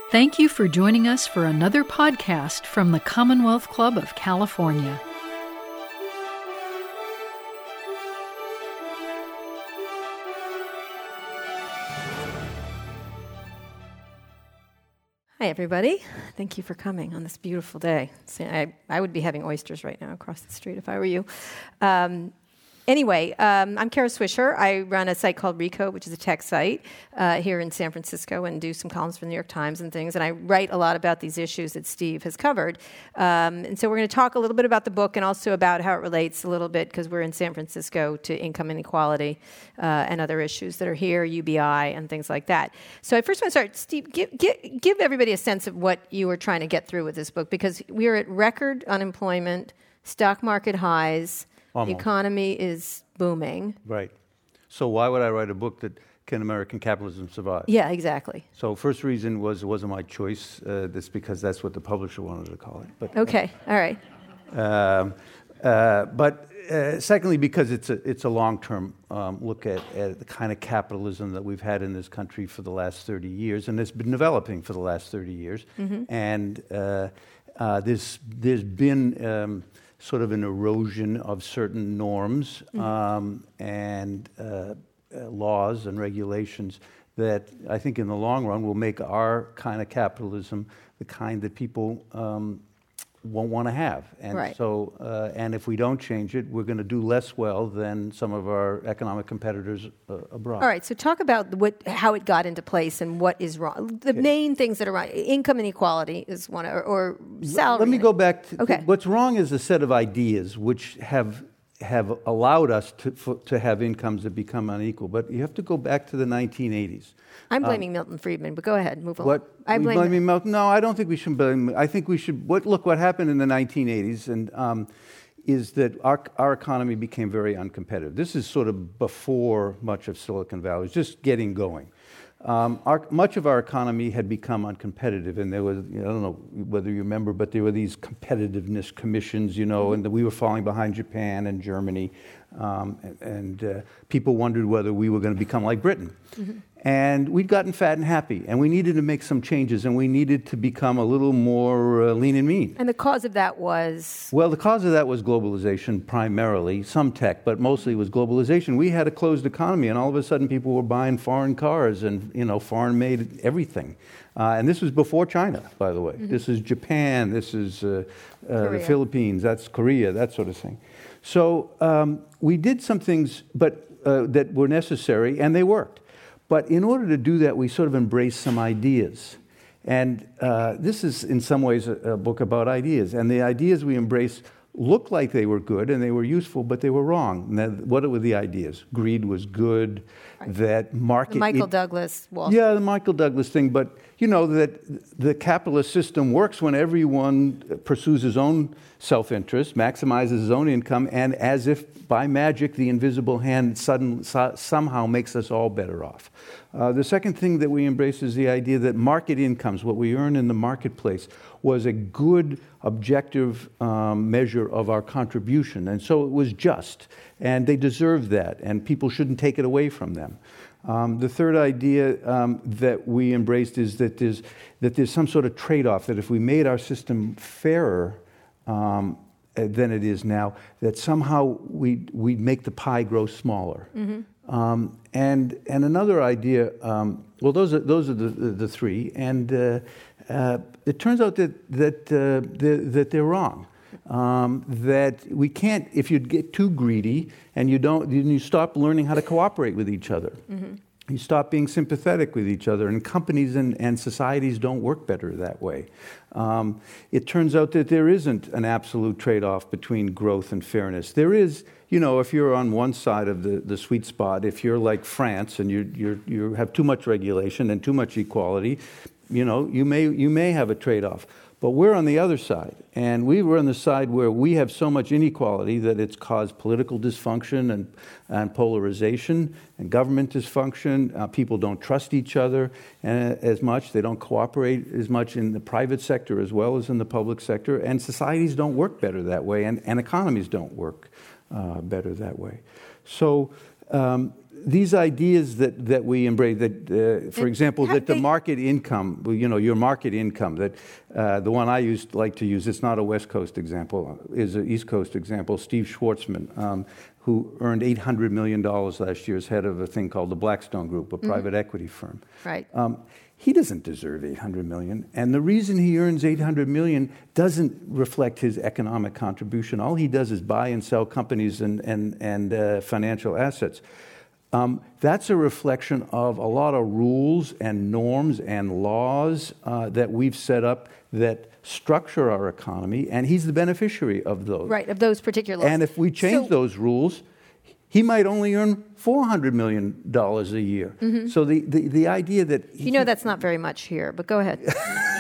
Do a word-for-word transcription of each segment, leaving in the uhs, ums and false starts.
Thank you for joining us for another podcast from the Commonwealth Club of California. Hi, everybody. Thank you for coming on this beautiful day. So I, I would be having oysters right now across the street if I were you. Um, Anyway, um, I'm Kara Swisher. I run a site called Recode, which is a tech site uh, here in San Francisco, and do some columns for the New York Times and things. And I write a lot about these issues that Steve has covered. Um, and so we're going to talk a little bit about the book and also about how it relates a little bit, because we're in San Francisco, to income inequality uh, and other issues that are here, U B I and things like that. So I first want to start, Steve, give, give, give everybody a sense of what you were trying to get through with this book, because we are at record unemployment, stock market highs. Almost. The economy is booming. Right. So why would I write a book that can American capitalism survive? Yeah, exactly. So first reason was it wasn't my choice. Uh, that's because that's what the publisher wanted to call it. But, okay. All right. Um, uh, but uh, secondly, because it's a it's a long-term um, look at, at the kind of capitalism that we've had in this country for the last thirty years, and it's been developing for the last thirty years. Mm-hmm. And uh, uh, there's there's been um, sort of an erosion of certain norms mm-hmm. um, and uh, uh, laws and regulations that I think in the long run will make our kind of capitalism the kind that people um, won't want to have. And right. so, uh, and if we don't change it, we're going to do less well than some of our economic competitors uh, abroad. All right, so talk about what, how it got into place and what is wrong. The okay. main things that are wrong, income inequality is one, or, or salary. Let me go back to, okay. what's wrong is a set of ideas which have have allowed us to for, to have incomes that become unequal. But you have to go back to the nineteen eighties. I'm blaming um, Milton Friedman, but go ahead, move on. What? I blame blaming Milton? No, I don't think we should blame. I think we should. What? Look, what happened in the nineteen eighties, and um, is that our our economy became very uncompetitive. This is sort of before much of Silicon Valley. It's just getting going. Um, our, much of our economy had become uncompetitive, and there was, you know, I don't know whether you remember, but there were these competitiveness commissions, you know, mm-hmm. and the, we were falling behind Japan and Germany, um, and, and uh, people wondered whether we were going to become like Britain. Mm-hmm. And we'd gotten fat and happy, and we needed to make some changes, and we needed to become a little more uh, lean and mean. And the cause of that was? Well, the cause of that was globalization primarily, some tech, but mostly was globalization. We had a closed economy, and all of a sudden people were buying foreign cars and, you know, foreign-made everything. Uh, and this was before China, by the way. Mm-hmm. This is Japan, this is uh, uh, the Philippines, that's Korea, that sort of thing. So um, we did some things but uh, that were necessary, and they worked. But in order to do that, we sort of embraced some ideas. And uh, this is, in some ways, a, a book about ideas. And the ideas we embraced looked like they were good and they were useful, but they were wrong. And that, what were the ideas? Greed was good, right. that market... The Michael it, Douglas Wall Street. Yeah, the Michael Douglas thing. But, you know, that the capitalist system works when everyone pursues his own self-interest, maximizes his own income, and as if by magic, the invisible hand suddenly, so, somehow makes us all better off. Uh, the second thing that we embrace is the idea that market incomes, what we earn in the marketplace, was a good objective um, measure of our contribution. And so it was just, and they deserved that, and people shouldn't take it away from them. Um, the third idea um, that we embraced is that there's, that there's some sort of trade-off, that if we made our system fairer um, than it is now, that somehow we'd, we'd make the pie grow smaller. Mm-hmm. Um, and and another idea, um, well, those are those are the the, the three, and uh, uh, it turns out that that uh, they're, that they're wrong. Um, that we can't, if you get too greedy and you don't, you stop learning how to cooperate with each other. Mm-hmm. You stop being sympathetic with each other, and companies and, and societies don't work better that way. Um, it turns out that there isn't an absolute trade-off between growth and fairness. There is, you know, if you're on one side of the, the sweet spot, if you're like France and you you you have too much regulation and too much equality, you know, you may you may have a trade-off. But we're on the other side, and we were on the side where we have so much inequality that it's caused political dysfunction and, and polarization and government dysfunction. Uh, people don't trust each other uh, as much. They don't cooperate as much in the private sector as well as in the public sector, and societies don't work better that way, and, and economies don't work uh, better that way. So um, these ideas that, that we embrace, that, uh, for And example, how that the they- market income, well, you know, your market income, that uh, the one I used like to use, it's not a West Coast example, is an East Coast example, Steve Schwartzman, um, who earned eight hundred million dollars last year as head of a thing called the Blackstone Group, a private mm-hmm. equity firm. Right. Um, he doesn't deserve eight hundred million dollars. And the reason he earns eight hundred million dollars doesn't reflect his economic contribution. All he does is buy and sell companies and, and, and uh, financial assets. Um, that's a reflection of a lot of rules and norms and laws uh, that we've set up that structure our economy, and he's the beneficiary of those. Right, of those particular laws. And if we change So- those rules, he might only earn four hundred million dollars a year. Mm-hmm. So the, the, the idea that... You know that's not very much here, but go ahead.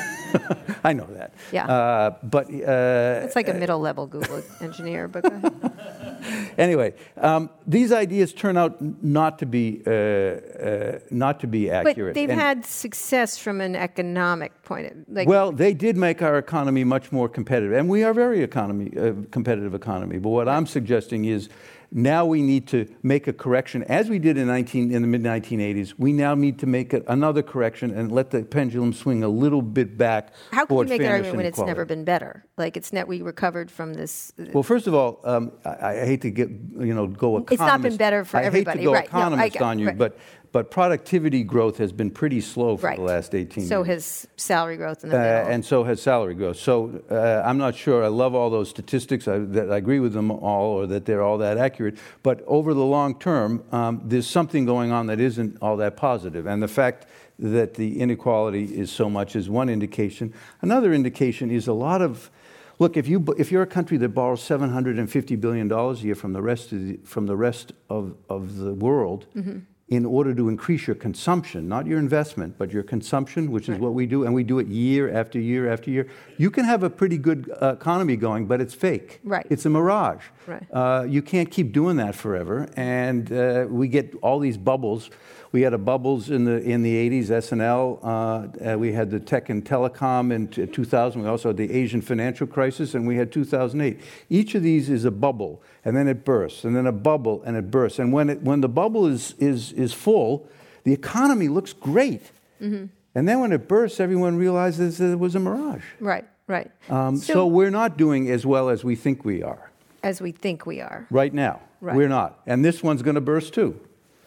I know that. Yeah. Uh, but... Uh, it's like a middle-level Google engineer, but go ahead. Anyway, um, these ideas turn out not to be uh, uh, not to be accurate. But they've and, had success from an economic point of like. Well, they did make our economy much more competitive, and we are a very economy uh, competitive economy. But what I'm suggesting is, now we need to make a correction, as we did in nineteen in the mid nineteen eighties. We now need to make a, another correction and let the pendulum swing a little bit back. How can you toward make that fairness argument when and it's equality. never been better? Like it's net we recovered from this. Well, first of all, um, I, I hate to get you know go economist. It's not been better for I everybody, hate to go right? No, I economist get- on you, right. but but productivity growth has been pretty slow for Right. the last eighteen So years. has salary growth in the Uh, middle. and so has salary growth. So uh, I'm not sure. I love all those statistics. I, that I agree with them all, or that they're all that accurate. But over the long term, um, there's something going on that isn't all that positive. And the fact that the inequality is so much is one indication. Another indication is a lot of. Look, if you if you're a country that borrows seven hundred fifty billion dollars a year from the rest of the, from the rest of, of the world. Mm-hmm. in order to increase your consumption, not your investment, but your consumption, which is Right. what we do, and we do it year after year after year, you can have a pretty good uh, economy going, but it's fake. Right. It's a mirage. Right. Uh, you can't keep doing that forever, and uh, we get all these bubbles. We had a bubbles in the in the eighties, S N L. Uh, uh, we had the tech and telecom in t- two thousand. We also had the Asian financial crisis, and we had two thousand eight. Each of these is a bubble, and then it bursts, and then a bubble, and it bursts. And when it when the bubble is is is full, the economy looks great. Mm-hmm. And then when it bursts, everyone realizes that it was a mirage. Right, right. Um, so, so we're not doing as well as we think we are as we think we are. right now. Right. We're not, and this one's going to burst too.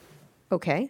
Okay.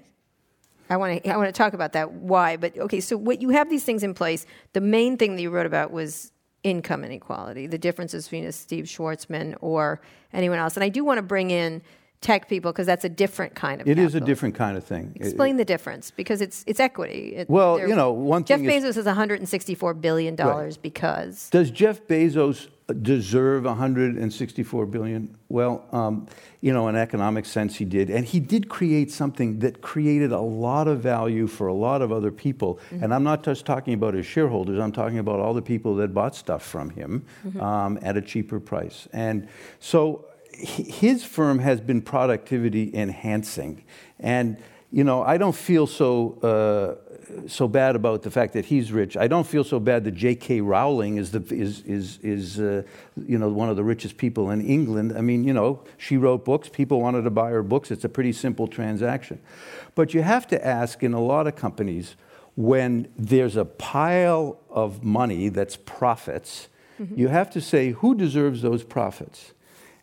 I want to I want to talk about that. Why? But okay, so what you have these things in place. The main thing that you wrote about was income inequality, the differences between a Steve Schwartzman or anyone else. And I do want to bring in tech people because that's a different kind of It is a capitalism. different kind of thing. Explain It- the difference because it's it's equity. It, Well, they're- you know, one Jeff thing is- Bezos is one hundred sixty-four billion dollars because Does Jeff Bezos deserve one hundred sixty-four billion dollars? Well, um, you know, in economic sense, he did, and he did create something that created a lot of value for a lot of other people. Mm-hmm. And I'm not just talking about his shareholders; I'm talking about all the people that bought stuff from him mm-hmm. um, at a cheaper price. And so, his firm has been productivity enhancing, and you know, I don't feel so. Uh, so bad about the fact that he's rich. I don't feel so bad that J K Rowling is the is is is uh, you know one of the richest people in England. I mean, you know, she wrote books. People wanted to buy her books. It's a pretty simple transaction. But you have to ask in a lot of companies when there's a pile of money that's profits, mm-hmm. you have to say who deserves those profits.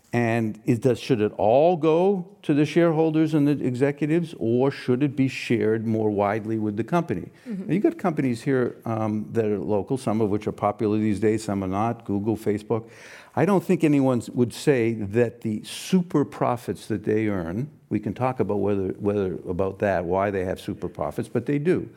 And is, does, should it all go to the shareholders and the executives, or should it be shared more widely with the company? Mm-hmm. Now, you've got companies here um, that are local, some of which are popular these days, some are not, Google, Facebook. I don't think anyone would say that the super profits that they earn, we can talk about whether, whether about that, why they have super profits, but they do.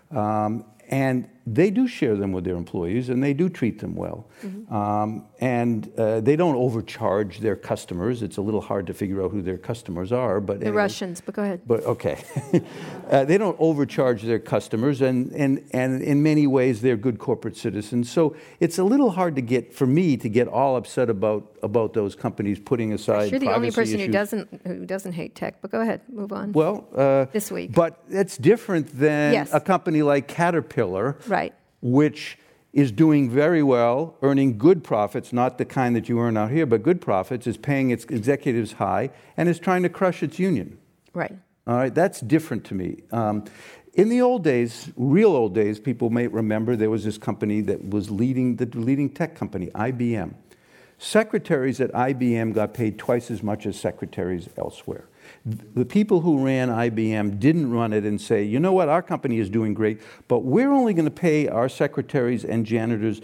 Um, And they do share them with their employees, and they do treat them well. Mm-hmm. Um, and uh, they don't overcharge their customers. It's a little hard to figure out who their customers are. But the anyway, Russians, but go ahead. But okay. uh, they don't overcharge their customers, and, and, and in many ways, they're good corporate citizens. So it's a little hard to get, for me, to get all upset about, about those companies putting aside You're the only privacy person who issues. doesn't who doesn't hate tech, but go ahead, move on. Well, uh, this week. But it's different than Yes. a company like Caterpillar, Right. which is doing very well, earning good profits, not the kind that you earn out here, but good profits, is paying its executives high, and is trying to crush its union. Right, All right, that's different to me. Um, in the old days, real old days, people may remember there was this company that was leading, the leading tech company, I B M. Secretaries at I B M got paid twice as much as secretaries elsewhere. The people who ran I B M didn't run it and say, you know what, our company is doing great, but we're only going to pay our secretaries and janitors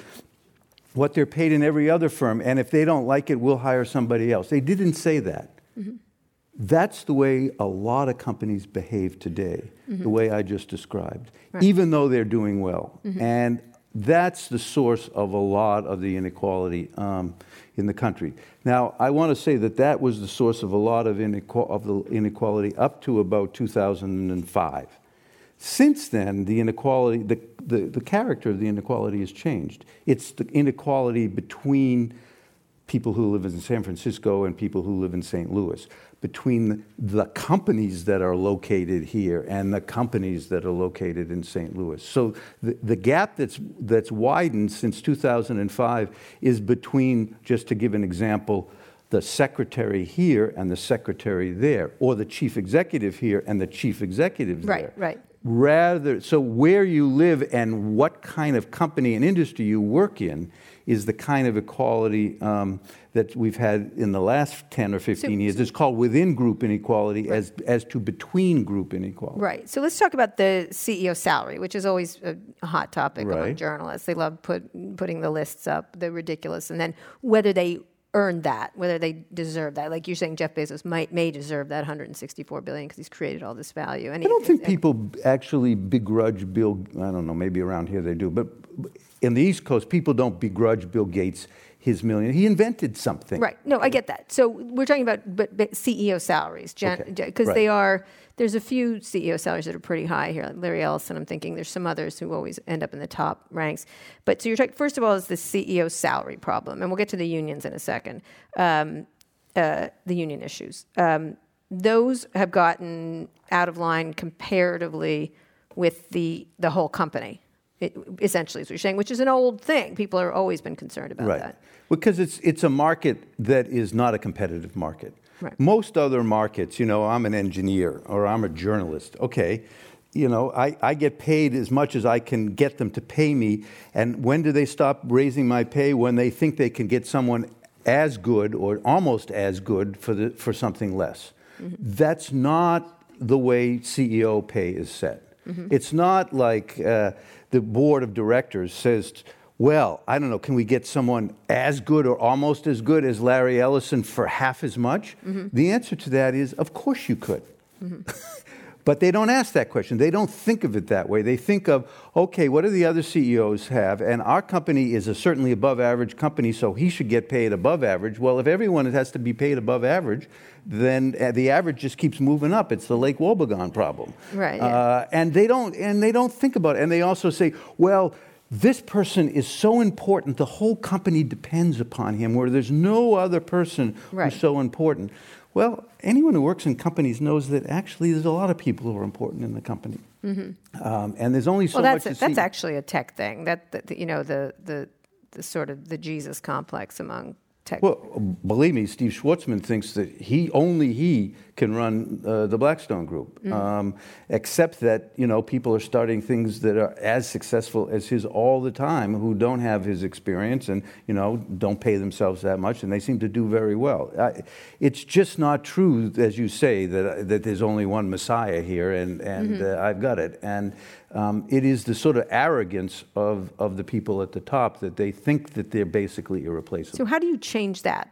what they're paid in every other firm, and if they don't like it, we'll hire somebody else. They didn't say that. Mm-hmm. That's the way a lot of companies behave today, mm-hmm. the way I just described, right. even though they're doing well. Mm-hmm. And that's the source of a lot of the inequality um, in the country. Now, I want to say that that was the source of a lot of, inequal- of the inequality up to about two thousand five. Since then, the inequality, the, the, the character of the inequality has changed. It's the inequality between people who live in San Francisco and people who live in Saint Louis, between the companies that are located here and the companies that are located in Saint Louis. So the, the gap that's that's widened since two thousand five is between, just to give an example, the secretary here and the secretary there, or the chief executive here and the chief executive right, there. Right, right. Rather, so where you live and what kind of company and industry you work in is the kind of equality um, that we've had in the last ten or fifteen so, years. It's called within group inequality right. as as to between group inequality. Right. So let's talk about the C E O salary, which is always a hot topic right. among journalists. They love put, putting the lists up. They're ridiculous. And then whether they earned that, whether they deserve that. Like you're saying, Jeff Bezos might may deserve that one hundred sixty-four billion dollars because he's created all this value. And I don't he, think and, people actually begrudge Bill, I don't know, maybe around here they do, but in the East Coast, people don't begrudge Bill Gates his million. He invented something. Right. No, I get that. So we're talking about but, but C E O salaries, because okay. right. they are, there's a few C E O salaries that are pretty high here. Like Larry Ellison, I'm thinking there's some others who always end up in the top ranks. But so you're talking, first of all, is the C E O salary problem. And we'll get to the unions in a second, um, uh, the union issues. Um, those have gotten out of line comparatively with the the whole company. It, essentially, is what you're saying, which is an old thing. People have always been concerned about right. that. Because it's it's a market that is not a competitive market. Right. Most other markets, you know, I'm an engineer or I'm a journalist. Okay, you know, I, I get paid as much as I can get them to pay me. And when do they stop raising my pay? When they think they can get someone as good or almost as good for the for something less. Mm-hmm. That's not the way C E O pay is set. Mm-hmm. It's not like uh, the board of directors says, well, I don't know, can we get someone as good or almost as good as Larry Ellison for half as much? Mm-hmm. The answer to that is, of course you could. Mm-hmm. But they don't ask that question. They don't think of it that way. They think of, okay, what do the other C E Os have? And our company is a certainly above average company, so he should get paid above average. Well, if everyone has to be paid above average, then the average just keeps moving up. It's the Lake Wobegon problem. Right. Yeah. Uh, and they don't and they don't think about it. And they also say, well, this person is so important, the whole company depends upon him, where there's no other person right. who's so important. Well, anyone who works in companies knows that actually there's a lot of people who are important in the company, mm-hmm. um, and there's only so well, that's much. A, to that's see. actually a tech thing. That, that you know the the the sort of the Jesus complex among tech. Well, believe me, Steve Schwartzman thinks that he only he can run uh, the Blackstone Group, mm-hmm. um, except that you know people are starting things that are as successful as his all the time, who don't have his experience and you know don't pay themselves that much, and they seem to do very well. I, it's just not true, as you say, that that there's only one Messiah here, and and mm-hmm. uh, I've got it, and. Um, it is the sort of arrogance of, of the people at the top that they think that they're basically irreplaceable. So how do you change that?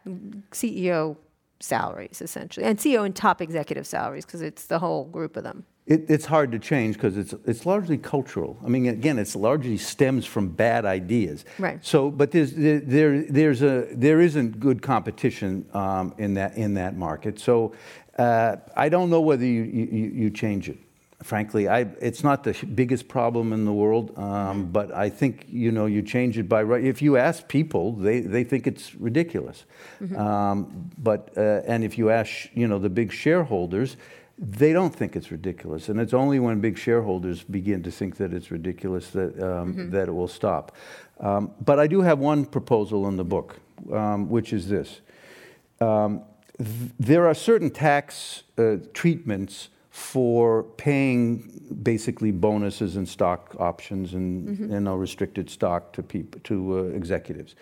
C E O salaries, essentially, and C E O and top executive salaries, because it's the whole group of them. It, it's hard to change because it's it's largely cultural. I mean, again, it's largely stems from bad ideas. Right. So, but there's there, there there's a there isn't good competition um, in that in that market. So, uh, I don't know whether you, you, you change it. Frankly, I, it's not the biggest problem in the world, um, but I think, you know, you change it by right. If you ask people, they, they think it's ridiculous. Mm-hmm. Um, but, uh, and if you ask, you know, the big shareholders, they don't think it's ridiculous. And it's only when big shareholders begin to think that it's ridiculous that, um, mm-hmm. that it will stop. Um, but I do have one proposal in the book, um, which is this. Um, th- there are certain tax uh, treatments for paying basically bonuses and stock options and, mm-hmm. and no restricted stock to people, to uh, executives.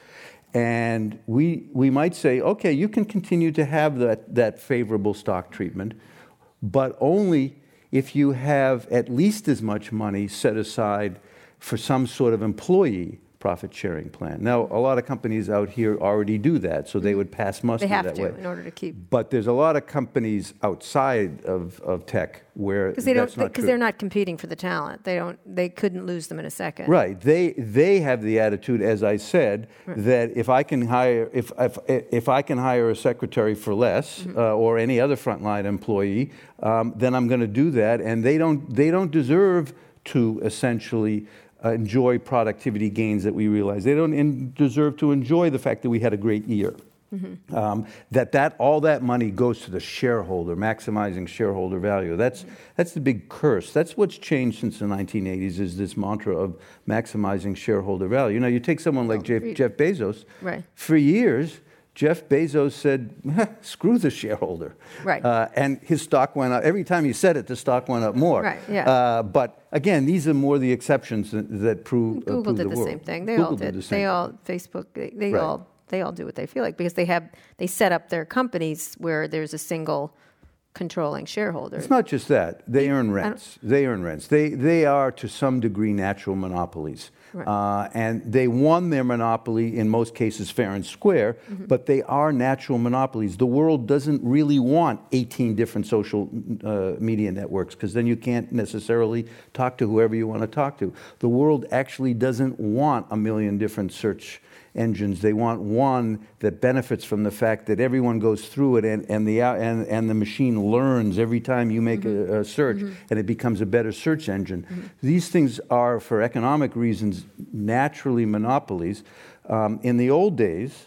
And we we might say, okay, you can continue to have that, that favorable stock treatment, but only if you have at least as much money set aside for some sort of employee profit-sharing plan. Now, a lot of companies out here already do that, so they would pass muster they have that to way. in order to keep. But there's a lot of companies outside of, of tech where because they that's don't not because true. they're not competing for the talent. They don't. They couldn't lose them in a second. Right. They they have the attitude, as I said, right. that if I can hire if if if I can hire a secretary for less mm-hmm. uh, or any other frontline employee, um, then I'm going to do that, and they don't they don't deserve to essentially. Uh, enjoy productivity gains that we realize. They don't in, deserve to enjoy the fact that we had a great year. Mm-hmm. Um, that that all that money goes to the shareholder, maximizing shareholder value. That's mm-hmm. that's the big curse. That's what's changed since the nineteen eighties. Is this mantra of maximizing shareholder value? You know, you take someone like oh, Jeff, Jeff Bezos. Right. For years, Jeff Bezos said, "Screw the shareholder," right? Uh, and his stock went up. Every time he said it, the stock went up more. Right. Yeah. Uh, but again, these are more the exceptions that, that prove. Google uh, prove did the, the world. same thing. They Google all did. did the same they thing. all Facebook. They, they right. all they all do what they feel like because they have they set up their companies where there's a single controlling shareholder. It's not just that. They earn rents. They earn rents. They they are to some degree natural monopolies. Right. Uh, and they won their monopoly in most cases fair and square, mm-hmm. but they are natural monopolies. The world doesn't really want eighteen different social uh, media networks because then you can't necessarily talk to whoever you want to talk to. The world actually doesn't want a million different search engines. They want one that benefits from the fact that everyone goes through it and, and, the, and, and the machine learns every time you make mm-hmm. a, a search mm-hmm. and it becomes a better search engine. Mm-hmm. These things are, for economic reasons, naturally monopolies. Um, in the old days,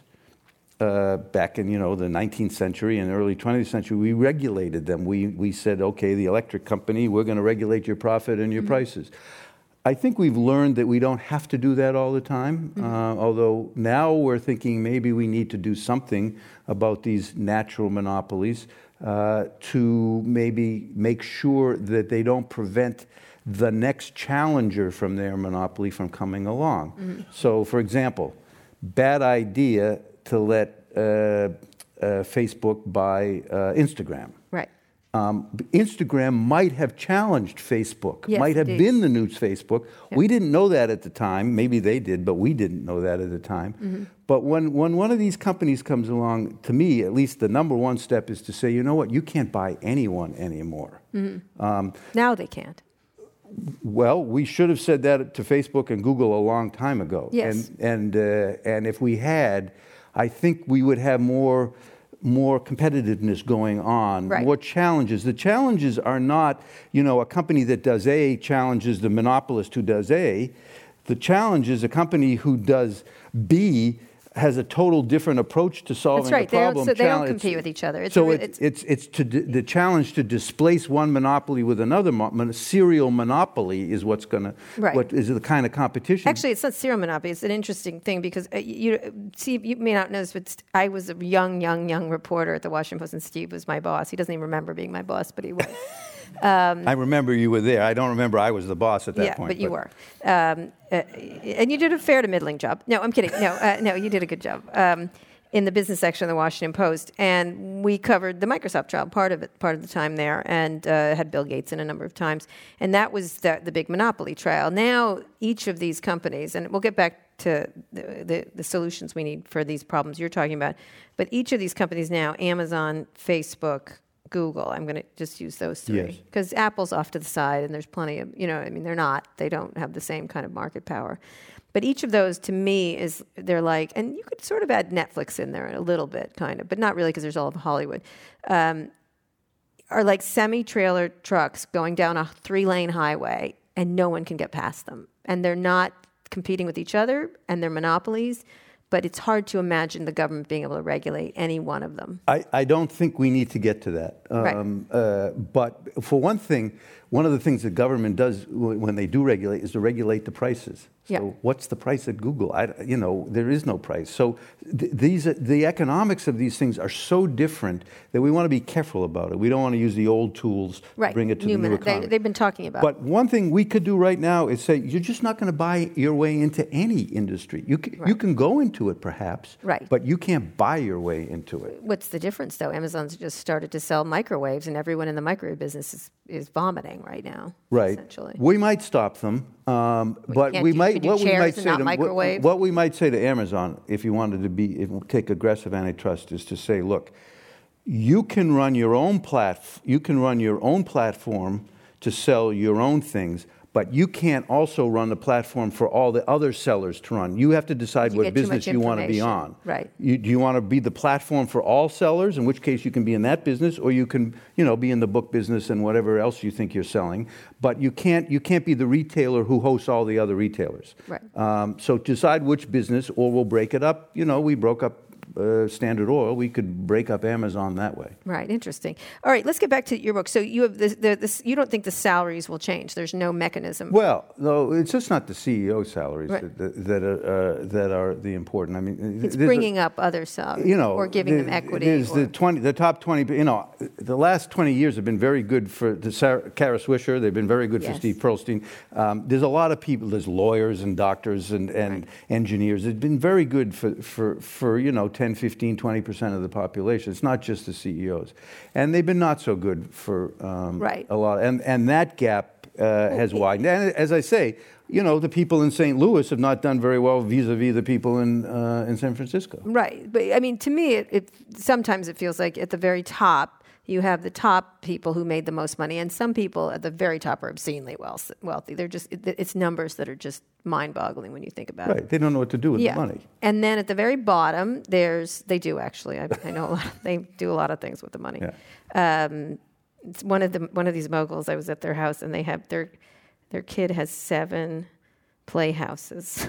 uh, back in you know the nineteenth century and early twentieth century, we regulated them. We, we said, okay, the electric company, we're going to regulate your profit and your mm-hmm. prices. I think we've learned that we don't have to do that all the time, mm-hmm. uh, although now we're thinking maybe we need to do something about these natural monopolies uh, to maybe make sure that they don't prevent the next challenger from their monopoly from coming along. Mm-hmm. So, for example, bad idea to let uh, uh, Facebook buy uh, Instagram. Right. Um, Instagram might have challenged Facebook, yes, might have indeed. been the new Facebook. Yeah. We didn't know that at the time. Maybe they did, but we didn't know that at the time. Mm-hmm. But when, when one of these companies comes along, to me, at least the number one step is to say, you know what, you can't buy anyone anymore. Mm-hmm. Um, now they can't. Well, we should have said that to Facebook and Google a long time ago. Yes. And, and, uh, and if we had, I think we would have more... more competitiveness going on, right. more challenges. The challenges are not, you know, a company that does A challenges the monopolist who does A. The challenge is a company who does B has a total different approach to solving That's right. the problem. They don't, so they don't Challenge- compete with each other. It's so a, it's, it's, it's to d- the challenge to displace one monopoly with another. Mo- mon- serial monopoly is what's going to, right. what is the kind of competition. Actually, it's not serial monopoly. It's an interesting thing because uh, you see, you may not know this, but st- I was a young, young, young reporter at the Washington Post, and Steve was my boss. He doesn't even remember being my boss, but he was. Um, I remember you were there. I don't remember I was the boss at that yeah, point. but you but. were. Um, uh, and you did a fair to middling job. No, I'm kidding. No, uh, no, you did a good job um, in the business section of the Washington Post. And we covered the Microsoft trial, part of it, part of the time there, and uh, had Bill Gates in a number of times. And that was the, the big monopoly trial. Now, each of these companies, and we'll get back to the, the, the solutions we need for these problems you're talking about, but each of these companies now, Amazon, Facebook, Google, I'm going to just use those three. Because yes. Apple's off to the side, and there's plenty of, you know, I mean, they're not, they don't have the same kind of market power. But each of those, to me, is, they're like, and you could sort of add Netflix in there a little bit, kind of, but not really because there's all of Hollywood, um, are like semi-trailer trucks going down a three-lane highway, and no one can get past them. And they're not competing with each other, and they're monopolies. But it's hard to imagine the government being able to regulate any one of them. I, I don't think we need to get to that. Um, right. uh, but for one thing, one of the things the government does w- when they do regulate is to regulate the prices. So Yeah. what's the price at Google? I, you know, there is no price. So th- these, the economics of these things are so different that we want to be careful about it. We don't want to use the old tools Right. to bring it to New the new minute. economy. They, they've been talking about. But one thing we could do right now is say, you're just not going to buy your way into any industry. You can, Right. you can go into it perhaps, Right. but you can't buy your way into it. What's the difference, though? Amazon's just started to sell microwaves, and everyone in the microwave business is, is vomiting right now. Right. Essentially. We might stop them, um, but can't we do- might. could do What we chairs might and say not to what, microwaves? what we might say to Amazon, if you wanted to be if, take aggressive antitrust, is to say, look, you can run your own plat. You can run your own platform to sell your own things, but you can't also run the platform for all the other sellers to run. You have to decide You what get too business much you want to be information. on. Right. You, do you want to be the platform for all sellers, in which case you can be in that business, or you can, you know, be in the book business and whatever else you think you're selling. But you can't, you can't be the retailer who hosts all the other retailers. Right. Um, so decide which business, or we'll break it up. You know, we broke up uh, Standard Oil. We could break up Amazon that way. Right, interesting. All right, let's get back to your book. So you have this, the, this, you don't think the salaries will change? There's no mechanism. Well, no, it's just not the C E O salaries Right. that, that, are, uh, that are the important. I mean, It's there's a- bringing up other salaries, you know, or giving the, them equity. There's or, the twenty, the top twenty. You know, the last twenty years have been very good for the Sarah, Kara Swisher. They've been very good Yes. for Steve Pearlstein. Um, there's a lot of people. There's lawyers and doctors and, and Right. engineers. It's been very good for, for, for you know ten, fifteen, twenty percent of the population. It's not just the C E Os, and they've been not so good for um, Right. a lot. And and that gap uh, has widened. And as I say, you know, the people in Saint Louis have not done very well vis-a-vis the people in uh, in San Francisco. Right, but I mean, to me, it, it sometimes it feels like at the very top you have the top people who made the most money, and some people at the very top are obscenely wealth, wealthy. They're just it, it's numbers that are just mind-boggling when you think about it. Right. They don't know what to do with Yeah. the money. And then at the very bottom, there's they do actually. I, I know a lot, they do a lot of things with the money. Yeah. Um, it's one of the one of these moguls. I was at their house, and they have their their kid has seven playhouses,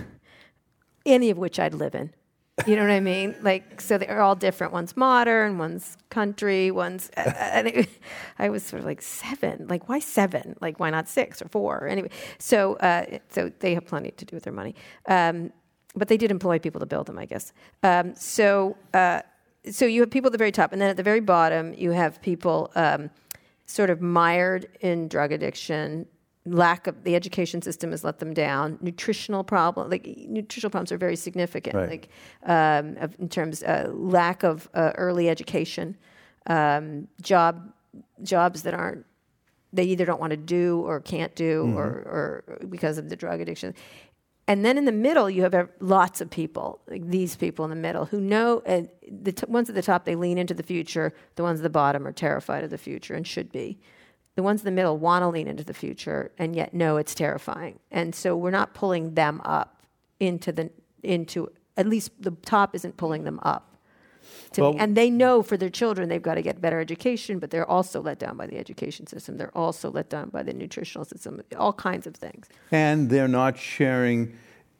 any of which I'd live in. You know what I mean? Like, so they're all different. One's modern, one's country, one's. Uh, and it, I was sort of like seven. Like, why seven? Like, why not six or four? Anyway, so uh, so they have plenty to do with their money. Um, but they did employ people to build them, I guess. Um, so uh, so you have people at the very top, and then at the very bottom, you have people um, sort of mired in drug addiction. Lack of the education system has let them down. Nutritional problem, like nutritional problems, are very significant. Right. Like um, of, in terms uh, lack of uh, early education, um, job jobs that aren't they either don't want to do or can't do, mm-hmm. or, or because of the drug addiction. And then in the middle, you have lots of people, like these people in the middle, who know, and the t- ones at the top, they lean into the future. The ones at the bottom are terrified of the future and should be. The ones in the middle want to lean into the future and yet know it's terrifying. And so we're not pulling them up into the, into, at least the top isn't pulling them up. To Well, me. And they know for their children they've got to get better education, but they're also let down by the education system. They're also let down by the nutritional system, all kinds of things. And they're not sharing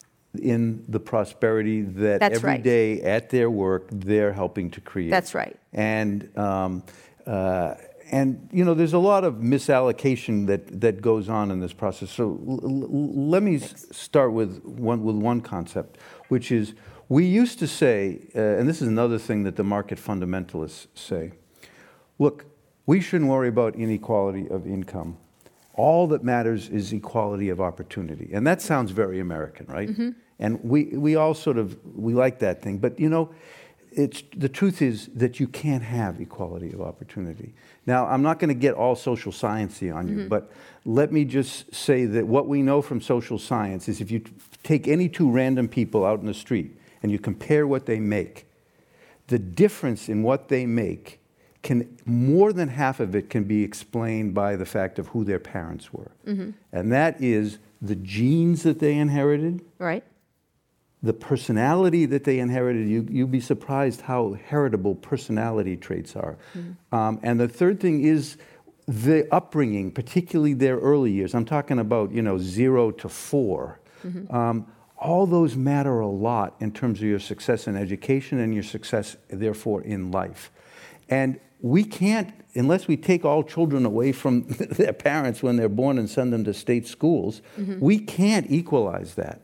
in the prosperity that That's every right. day at their work they're helping to create. That's right. And um, uh, and you know, there's a lot of misallocation that, that goes on in this process. So l- l- let me s- start with one with one concept, which is we used to say, uh, and this is another thing that the market fundamentalists say. Look, we shouldn't worry about inequality of income. All that matters is equality of opportunity. And that sounds very American, right? Mm-hmm. And we, we all sort of, we like that thing. But, you know, it's, the truth is that you can't have equality of opportunity. Now, I'm not going to get all social sciencey on you, mm-hmm. but let me just say that what we know from social science is if you take any two random people out in the street and you compare what they make, the difference in what they make can, more than half of it can be explained by the fact of who their parents were. Mm-hmm. And that is the genes that they inherited. Right. The personality that they inherited. You, you'd be surprised how heritable personality traits are. Mm-hmm. Um, and the third thing is the upbringing, particularly their early years. I'm talking about, you know, zero to four. Mm-hmm. Um, all those matter a lot in terms of your success in education and your success, therefore, in life. And we can't, unless we take all children away from their parents when they're born and send them to state schools, mm-hmm. we can't equalize that.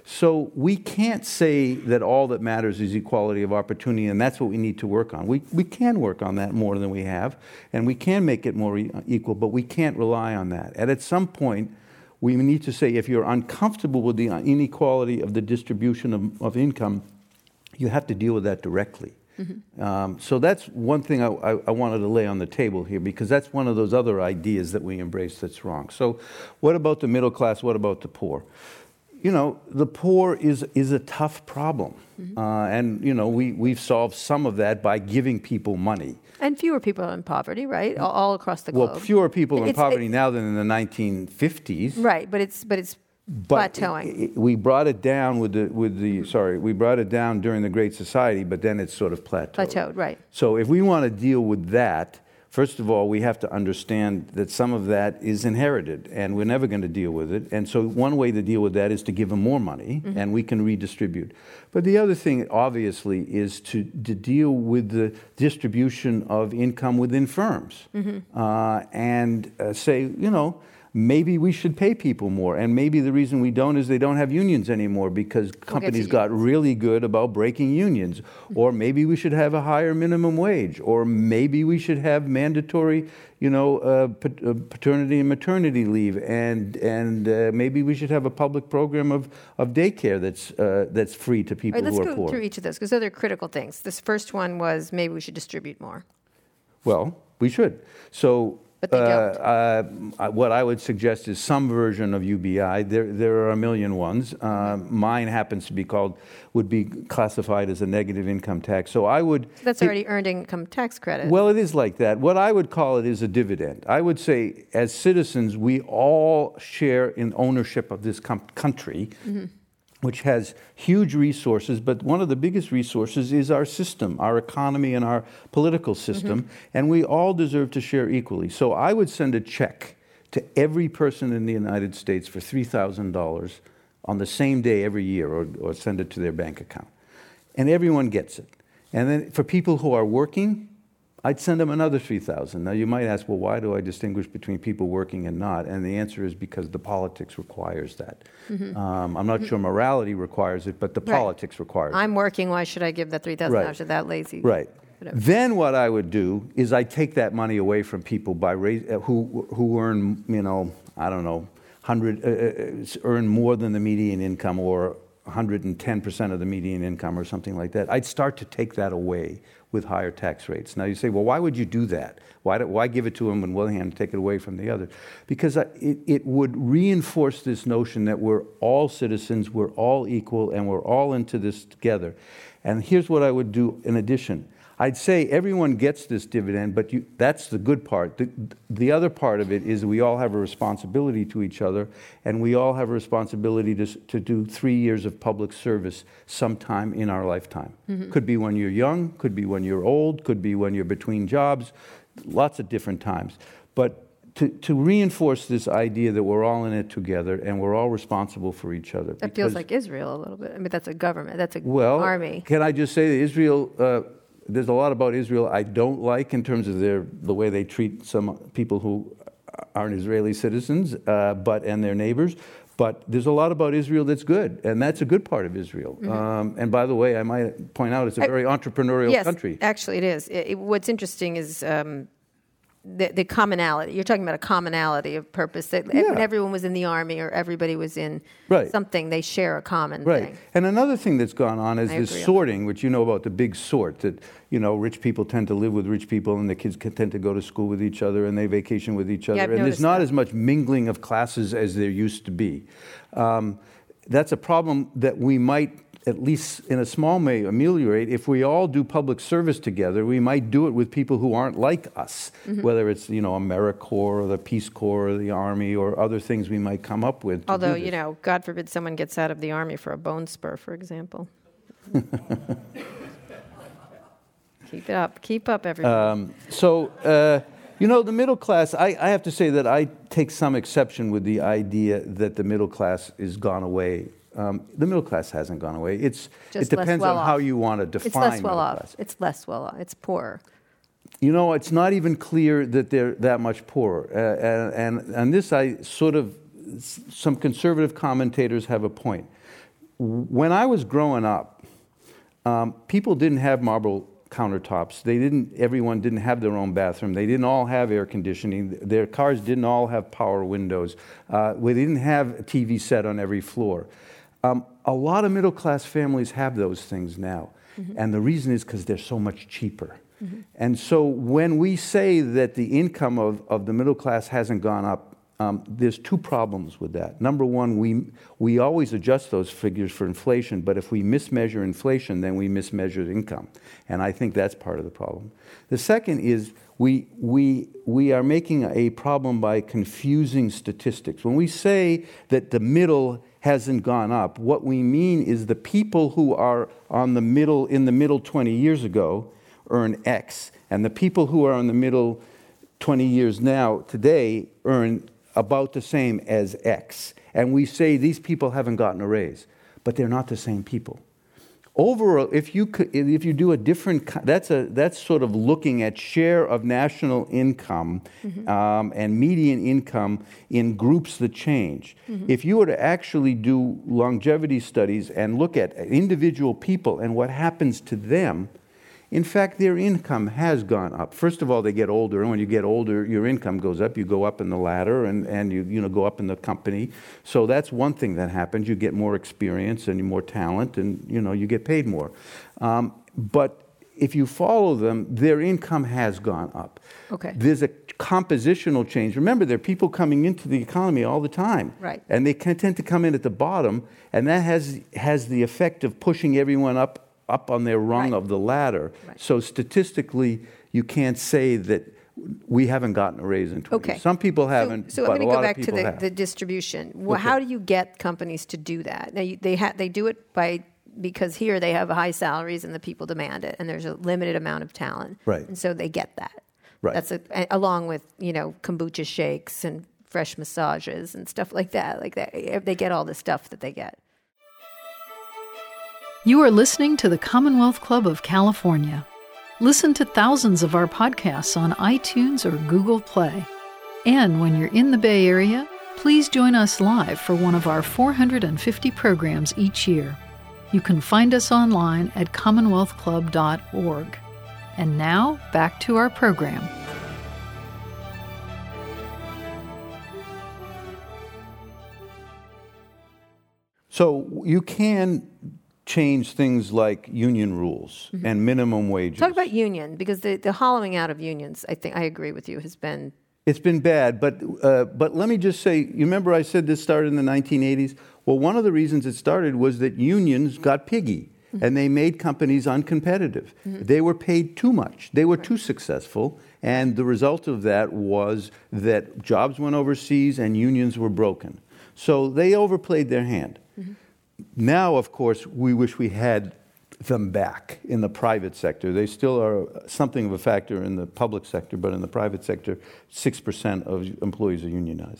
So we can't say that all that matters is equality of opportunity, and that's what we need to work on. We, we can work on that more than we have, and we can make it more e- equal, but we can't rely on that. And at some point, we need to say, if you're uncomfortable with the inequality of the distribution of, of income, you have to deal with that directly. Mm-hmm. Um, so that's one thing I, I, I wanted to lay on the table here, because that's one of those other ideas that we embrace that's wrong. So what about the middle class? What about the poor? You know, the poor is is a tough problem. Mm-hmm. Uh, and, you know, we, we've solved some of that by giving people money. And fewer people in poverty, right? All, all across the globe. Well, fewer people in it's, poverty it, now than in the nineteen fifties. Right, but it's but it's But plateauing. It, it, we brought it down with the with the sorry, we brought it down during the Great Society, but then it's sort of plateaued. Plateaued, right. So if we want to deal with that, first of all, we have to understand that some of that is inherited, and we're never going to deal with it. And so one way to deal with that is to give them more money, mm-hmm. and we can redistribute. But the other thing, obviously, is to, to deal with the distribution of income within firms, mm-hmm. uh, and uh, say, you know, maybe we should pay people more. And maybe the reason we don't is they don't have unions anymore, because companies we'll got really good about breaking unions. Mm-hmm. Or maybe we should have a higher minimum wage. Or maybe we should have mandatory, you know, uh, paternity and maternity leave. And and uh, maybe we should have a public program of, of daycare that's uh, that's free to people right, who are poor. Let's go through each of those, because those are critical things. This first one was maybe we should distribute more. Well, we should. So But they don't. Uh, uh, what I would suggest is some version of U B I. There, there are a million ones. Uh, mine happens to be called, would be classified as a negative income tax. So I would. So that's already earned income tax credit. Well, it is like that. What I would call it is a dividend. I would say, as citizens, we all share in ownership of this com- country. Mm-hmm. Which has huge resources, but one of the biggest resources is our system, our economy and our political system, mm-hmm. and we all deserve to share equally. So I would send a check to every person in the United States for three thousand dollars on the same day every year, or, or send it to their bank account. And everyone gets it. And then for people who are working, I'd send them another three thousand dollars. Now you might ask, well, why do I distinguish between people working and not? And the answer is because the politics requires that. Mm-hmm. Um, I'm not mm-hmm. sure morality requires it, but the right. politics requires I'm it. I'm working, why should I give that three thousand dollars right. to that lazy? Right. Whatever. Then what I would do is I'd take that money away from people by raise, uh, who who earn, you know, I don't know, one hundred, uh, earn more than the median income, or one hundred ten percent of the median income, or something like that. I'd start to take that away with higher tax rates. Now you say, well, why would you do that? Why, do, why give it to them on one hand and take it away from the other? Because it, it would reinforce this notion that we're all citizens, we're all equal, and we're all into this together. And here's what I would do in addition. I'd say everyone gets this dividend, but you, that's the good part. The, the other part of it is we all have a responsibility to each other, and we all have a responsibility to, to do three years of public service sometime in our lifetime. Mm-hmm. Could be when you're young, could be when you're old, could be when you're between jobs, lots of different times. But to, to reinforce this idea that we're all in it together and we're all responsible for each other. That feels like Israel a little bit. I mean, that's a government, that's a well, army. Can I just say that Israel... Uh, There's a lot about Israel I don't like in terms of their the way they treat some people who aren't Israeli citizens, uh, but and their neighbors. But there's a lot about Israel that's good, and that's a good part of Israel. Mm-hmm. Um, and by the way, I might point out it's a very I, entrepreneurial yes, country. Actually, it is. It, it, what's interesting is um, the, the commonality. You're talking about a commonality of purpose. That yeah. When everyone was in the army or everybody was in right. something, they share a common right. thing. And another thing that's gone on is I this sorting, which you know about the big sort, that you know rich people tend to live with rich people and the kids tend to go to school with each other and they vacation with each other. Yeah, I've and there's not that. as much mingling of classes as there used to be. Um, that's a problem that we might, at least in a small way, ameliorate. If we all do public service together, we might do it with people who aren't like us, mm-hmm. whether it's, you know, AmeriCorps or the Peace Corps or the Army or other things we might come up with. Although, you know, God forbid someone gets out of the Army for a bone spur, for example. Keep it up. Keep up, everybody. Um, so, uh, you know, the middle class, I, I have to say that I take some exception with the idea that the middle class is gone away. Um, the middle class hasn't gone away. It's Just it depends well on off. how you want to define it's less well middle off. class. It's less well off. It's poorer. You know, it's not even clear that they're that much poorer. Uh, and, and, and this, I sort of, some conservative commentators have a point. when I was growing up, um, people didn't have marble countertops. They didn't. Everyone didn't have their own bathroom. They didn't all have air conditioning. Their cars didn't all have power windows. Uh, we didn't have a T V set on every floor. Um, a lot of middle-class families have those things now, mm-hmm. and the reason is because they're so much cheaper. Mm-hmm. And so when we say that the income of, of the middle class hasn't gone up, um, there's two problems with that. Number one, we we always adjust those figures for inflation, but if we mismeasure inflation, then we mismeasure income. And I think that's part of the problem. The second is we we we are making a problem by confusing statistics. When we say that the middle hasn't gone up, what we mean is the people who are on the middle in the middle twenty years ago earn X, and the people who are in the middle twenty years now today earn about the same as X. And we say these people haven't gotten a raise, but they're not the same people. Overall, if you could, if you do a different, that's a that's sort of looking at share of national income mm-hmm. um, and median income in groups that change. Mm-hmm. If you were to actually do longevity studies and look at individual people and what happens to them, in fact, their income has gone up. First of all, they get older, and when you get older, your income goes up. You go up in the ladder, and, and you you know go up in the company. So that's one thing that happens. You get more experience and more talent, and you know you get paid more. Um, but if you follow them, their income has gone up. Okay. There's a compositional change. Remember, there are people coming into the economy all the time, right? And they can tend to come in at the bottom, and that has has the effect of pushing everyone up. up on their rung right. of the ladder. Right. So statistically, you can't say that we haven't gotten a raise in twenty okay. years. Some people haven't, so, so but I'm a going to lot go back of to people the, have. the distribution. Well, okay. How do you get companies to do that? Now, you, they, ha- they do it by, because here they have high salaries and the people demand it, and there's a limited amount of talent. Right. And so they get that. Right. That's a, a, along with, you know, kombucha shakes and fresh massages and stuff like that. Like that, they get all the stuff that they get. You are listening to the Commonwealth Club of California. Listen to thousands of our podcasts on iTunes or Google Play. And when you're in the Bay Area, please join us live for one of our four hundred fifty programs each year. You can find us online at commonwealth club dot org. And now, back to our program. So you can change things like union rules mm-hmm. and minimum wages. Talk about union, because the, the hollowing out of unions, I think I agree with you, has been... It's been bad, but uh, but let me just say, you remember I said this started in the nineteen eighties? Well, one of the reasons it started was that unions got piggy, mm-hmm. and they made companies uncompetitive. Mm-hmm. They were paid too much. They were right. too successful, and the result of that was that jobs went overseas and unions were broken. So they overplayed their hand. Mm-hmm. Now, of course, we wish we had them back in the private sector. They still are something of a factor in the public sector, but in the private sector, six percent of employees are unionized.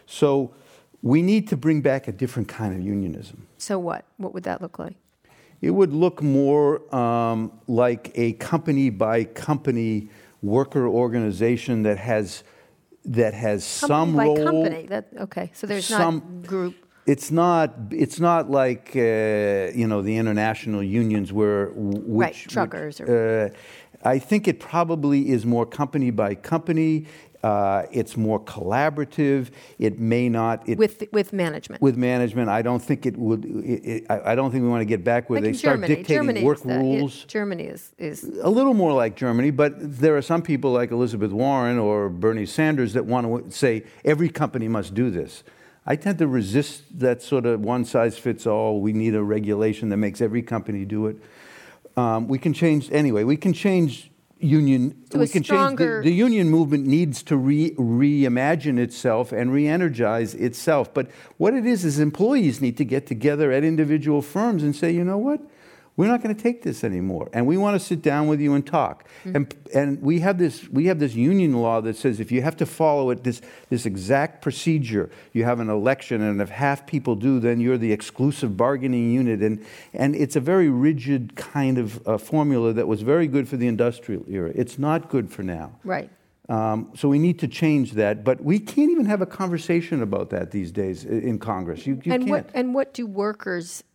So we need to bring back a different kind of unionism. So what? What would that look like? It would look more um, like a company-by-company worker organization that has that has some company role. By company. That, okay, so there's some, not group. It's not. It's not like uh, you know the international unions where which, right truckers. Which, or... uh, I think it probably is more company by company. Uh, it's more collaborative. It may not it, with with management. With management, I don't think it would. It, it, I don't think we want to get back where like they start Germany. dictating Germany work is that. rules. It, Germany is is a little more like Germany, but there are some people like Elizabeth Warren or Bernie Sanders that want to say every company must do this. I tend to resist that sort of one-size-fits-all. We need a regulation that makes every company do it. Um, we can change anyway. We can change union. To we a can stronger... change the, the union movement needs to re, reimagine itself and re-energize itself. But what it is is employees need to get together at individual firms and say, you know what? We're not going to take this anymore, and we want to sit down with you and talk. Mm-hmm. And and we have this we have this union law that says if you have to follow it this this exact procedure, you have an election, and if half people do, then you're the exclusive bargaining unit. And and it's a very rigid kind of uh, formula that was very good for the industrial era. It's not good for now. Right. Um, so we need to change that, but we can't even have a conversation about that these days in Congress. You, you and can't. What, and what do workers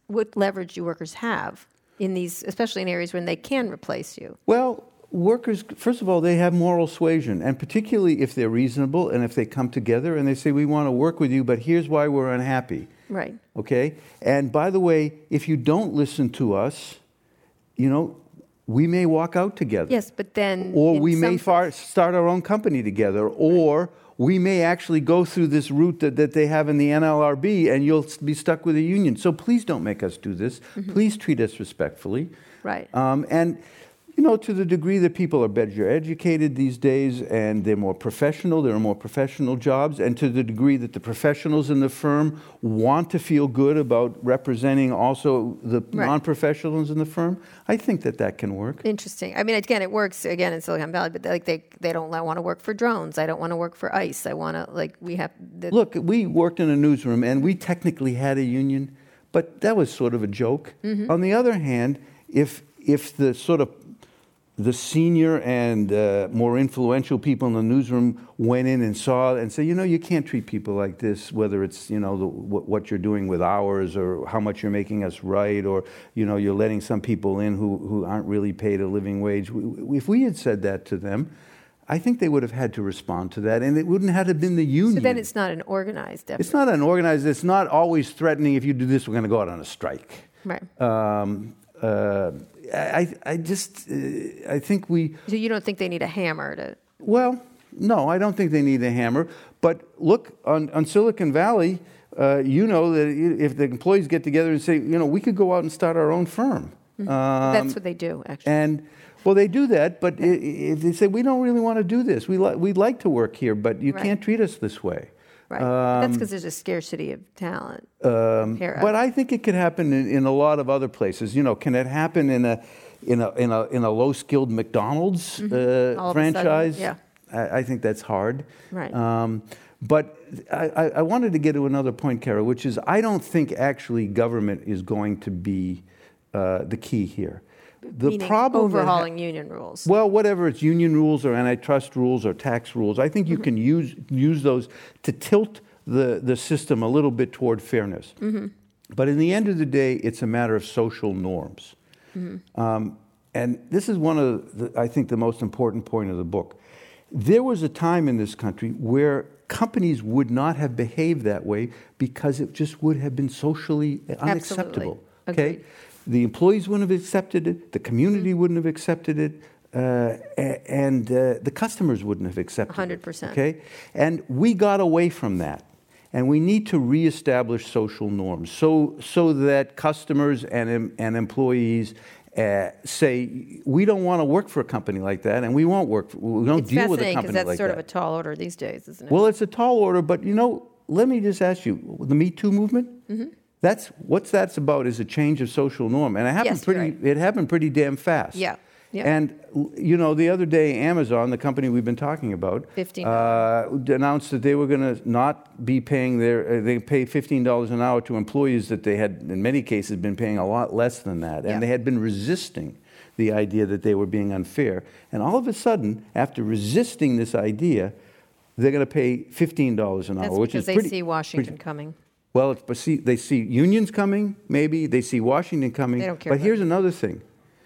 what leverage do workers have in these, especially in areas when they can replace you? Well, workers, first of all, they have moral suasion, and particularly if they're reasonable and if they come together and they say, we want to work with you, but here's why we're unhappy. Right. Okay? And by the way, if you don't listen to us, you know, we may walk out together. Yes, but then... Or we may some... far, start our own company together, or right. we may actually go through this route that, that they have in the N L R B, and you'll be stuck with a union. So please don't make us do this. Mm-hmm. Please treat us respectfully. Right. Um, and... You know, to the degree that people are better educated these days and they're more professional, there are more professional jobs, and to the degree that the professionals in the firm want to feel good about representing also the right. non-professionals in the firm, I think that that can work. Interesting. I mean, again, it works, again, in Silicon Valley, but like they, they don't want to work for drones. I don't want to work for ICE. I want to, like, we have... The... Look, we worked in a newsroom, and we technically had a union, but that was sort of a joke. Mm-hmm. On the other hand, if if the sort of the senior and uh, more influential people in the newsroom went in and saw and said, you know, you can't treat people like this, whether it's, you know, the, what, what you're doing with hours or how much you're making us write, or, you know, you're letting some people in who, who aren't really paid a living wage. We, if we had said that to them, I think they would have had to respond to that, and it wouldn't have been the union. So then it's not an organized effort. It's not an organized, it's not always threatening, if you do this, we're going to go out on a strike. Right. Um, uh, I, I just, uh, I think we... So you don't think they need a hammer to... Well, no, I don't think they need a hammer. But look, on, on Silicon Valley, uh, you know that if the employees get together and say, you know, we could go out and start our own firm. Mm-hmm. Um, That's what they do, actually. And, well, they do that, but if they say, we don't really want to do this. We li- we'd like to work here, but you right. can't treat us this way. Right. Um, That's because there's a scarcity of talent. Um, but I think it could happen in, in a lot of other places. You know, can it happen in a in a in a in a low-skilled McDonald's mm-hmm. uh, franchise? Sudden, yeah. I, I think that's hard. Right. Um, but I, I wanted to get to another point, Kara, which is I don't think actually government is going to be uh, the key here. The Meaning problem overhauling ha- union rules. Well, whatever it's union rules or antitrust rules or tax rules, I think you mm-hmm. can use use those to tilt the, the system a little bit toward fairness. Mm-hmm. But in the end of the day, it's a matter of social norms. Mm-hmm. Um, and this is one of, the, I think, the most important point of the book. There was a time in this country where companies would not have behaved that way because it just would have been socially unacceptable. Absolutely. Okay? The employees wouldn't have accepted it, the community mm-hmm. wouldn't have accepted it, uh, and uh, the customers wouldn't have accepted one hundred percent. it. Okay? And we got away from that. And we need to reestablish social norms so so that customers and, and employees uh, say, we don't want to work for a company like that, and we won't work, for, we don't it's deal with a company like that. It's fascinating because that's sort of a tall order these days, isn't it? Well, it's a tall order, but, you know, let me just ask you, the Me Too movement? Mm-hmm. That's what's that's about is a change of social norm, and it happened yes, pretty. Right. It happened pretty damn fast. Yeah, yeah. And you know, the other day, Amazon, the company we've been talking about, fifteen uh, announced that they were going to not be paying their. Uh, they pay fifteen dollars an hour to employees that they had, in many cases, been paying a lot less than that, and yeah. they had been resisting the idea that they were being unfair. And all of a sudden, after resisting this idea, they're going to pay fifteen dollars an That's hour, which because is they pretty, see Washington pretty, coming. Well, it's, but see, they see unions coming, maybe. They see Washington coming. They don't care but here's it. another thing.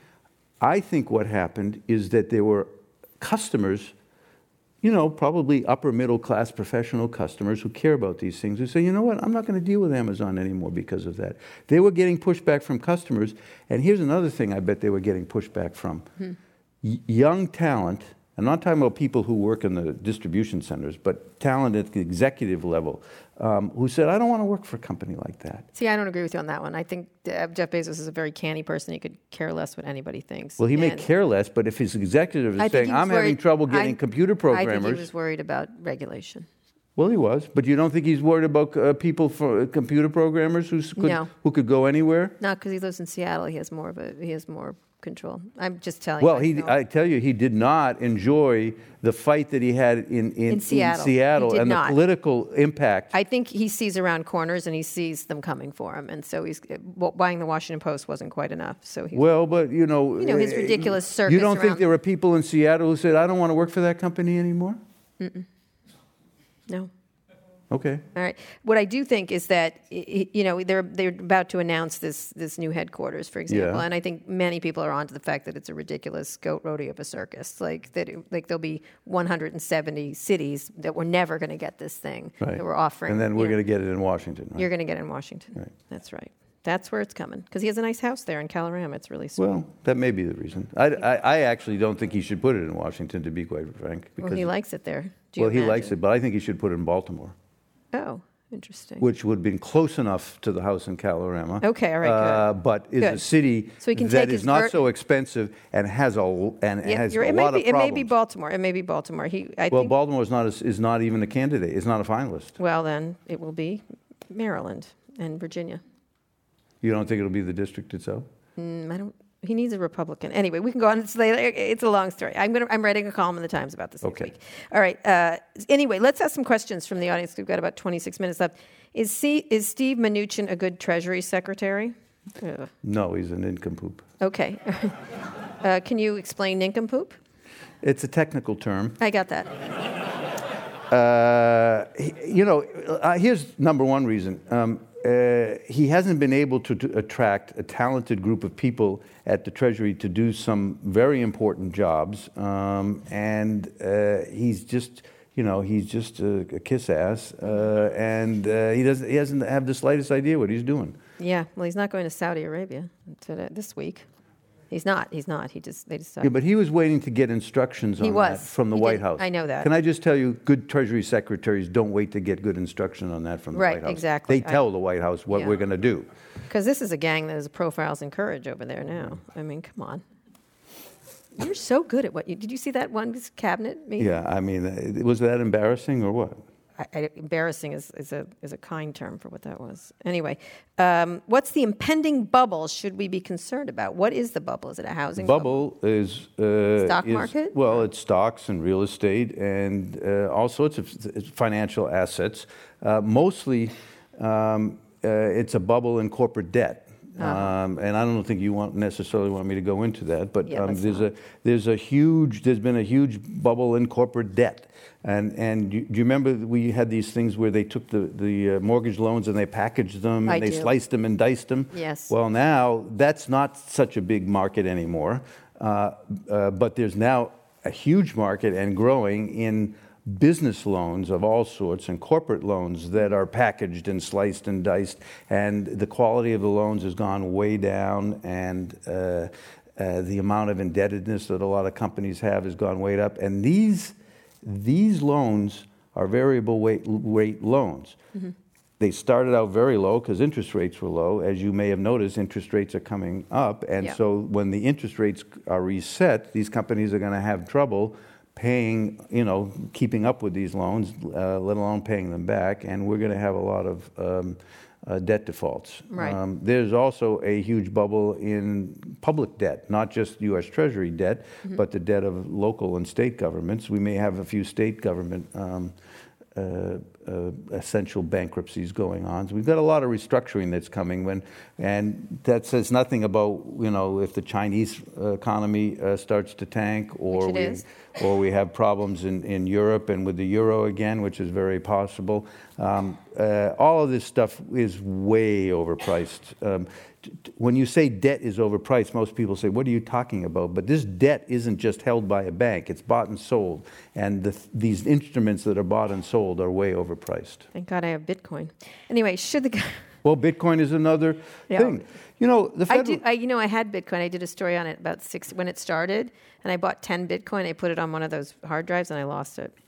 I think what happened is that there were customers, you know, probably upper middle class professional customers who care about these things, who say, you know what, I'm not going to deal with Amazon anymore because of that. They were getting pushback from customers. And here's another thing I bet they were getting pushback from. Hmm. Y- young talent. I'm not talking about people who work in the distribution centers, but talent at the executive level, um, who said, I don't want to work for a company like that. See, I don't agree with you on that one. I think uh, Jeff Bezos is a very canny person. He could care less what anybody thinks. Well, he and may care less, but if his executive is I saying, I'm worried, having trouble getting I, computer programmers. I think he was worried about regulation. Well, he was. But you don't think he's worried about uh, people, for uh, computer programmers who could, no. who could go anywhere? Not because he lives in Seattle. He has more of a, he has more control. I'm just telling well, you. Well, he, I tell you, he did not enjoy the fight that he had in, in, in Seattle, in Seattle and not. the political impact. I think he sees around corners and he sees them coming for him. And so he's well, buying the Washington Post wasn't quite enough. So he, Well, but, you know... You know, his ridiculous circus You don't think around there were people in Seattle who said, I don't want to work for that company anymore? Mm-mm. No. Okay. All right. What I do think is that, you know, they're they're about to announce this this new headquarters, for example, Yeah. and I think many people are onto the fact that it's a ridiculous goat rodeo of a circus. Like that, it, like there'll be one hundred seventy cities that we're never going to get this thing Right. that we're offering. And then we're you know. going to get it in Washington, right? You're going to get it in Washington. Right. That's right. That's where it's coming because he has a nice house there in Calorama. It's really sweet. Well, that may be the reason. I, I, I actually don't think he should put it in Washington, to be quite frank. Well, he likes it there. Do you well, he imagine? likes it, but I think he should put it in Baltimore, Oh, interesting. which would have been close enough to the house in Calorama. Okay, all right, Uh, good. but is a Good. city So he can that take is his not ver- so expensive and has a and Yeah, has you're, a it, lot may of be, it problems. may be Baltimore. It may be Baltimore. He, I well, think, Baltimore is not a, is not even a candidate. Is not a finalist. well, then it will be Maryland and Virginia. You don't think it'll be the district itself? Mm, I don't. He needs a Republican. Anyway, we can go on this later. It's a long story. I'm gonna. I'm writing a column in the Times about this Okay. next week. All right. Uh, anyway, let's ask some questions from the audience. We've got about twenty-six minutes left. Is C, is Steve Mnuchin a good Treasury Secretary? Ugh. No, he's an nincompoop. Okay. uh, can you explain nincompoop? It's a technical term. I got that. Uh, he- you know, uh, here's number one reason. Um, uh, he hasn't been able to, to attract a talented group of people at the Treasury to do some very important jobs, um, and uh, he's just, you know, he's just a, a kiss ass, uh, and uh, he doesn't, he doesn't have the slightest idea what he's doing. Yeah. Well, he's not going to Saudi Arabia today, this week. He's not. He's not. He just. They decided. Yeah, but he was waiting to get instructions He on was. that from the He White did. House. I know that. Can I just tell you, good Treasury secretaries don't wait to get good instruction on that from the Right, White House. exactly. They tell the White House what Yeah. we're going to do. Because this is a gang that is profiles in courage over there now. I mean, come on. You're so good at what you did. You see that one cabinet meeting? Yeah, I mean, uh, was that embarrassing or what? I, I, embarrassing is, is a is a kind term for what that was. Anyway, um, what's the impending bubble? Should we be concerned about? What is the bubble? Is it a housing bubble? Bubble is uh, Stock is- market? Well, it's stocks and real estate and uh, all sorts of financial assets. Uh, mostly, um, uh, it's a bubble in corporate debt. Uh-huh. Um, and I don't think you want necessarily want me to go into that, but Yeah, um, let's there's not. a there's a huge there's been a huge bubble in corporate debt, and and do, do you remember we had these things where they took the the uh, mortgage loans and they packaged them and I they do. sliced them and diced them? Yes. Well, now that's not such a big market anymore, uh, uh, but there's now a huge market and growing in business loans of all sorts and corporate loans that are packaged and sliced and diced, and the quality of the loans has gone way down, and uh, uh, the amount of indebtedness that a lot of companies have has gone way up. And these these loans are variable rate, rate loans. Mm-hmm. They started out very low because interest rates were low. As you may have noticed, interest rates are coming up, and Yeah. so when the interest rates are reset, these companies are going to have trouble paying, you know, keeping up with these loans, uh, let alone paying them back, and we're going to have a lot of um, uh, debt defaults. Right. Um, there's also a huge bubble in public debt, not just U S Treasury debt, Mm-hmm. but the debt of local and state governments. We may have a few state government um, uh, uh, essential bankruptcies going on. So we've got a lot of restructuring that's coming, when, and that says nothing about, you know, if the Chinese uh, economy uh, starts to tank, or Which it we, is. or we have problems in, in Europe and with the euro again, which is very possible. Um, uh, all of this stuff is way overpriced. Um, t- t- when you say debt is overpriced, most people say, what are you talking about? But this debt isn't just held by a bank. It's bought and sold. And the, these instruments that are bought and sold are way overpriced. Thank God I have Bitcoin. Anyway, should the Well, Bitcoin is another Yeah. thing. You know, the I federal... do. I, you know, I had Bitcoin. I did a story on it about six when it started, and I bought ten Bitcoin. I put it on one of those hard drives, and I lost it.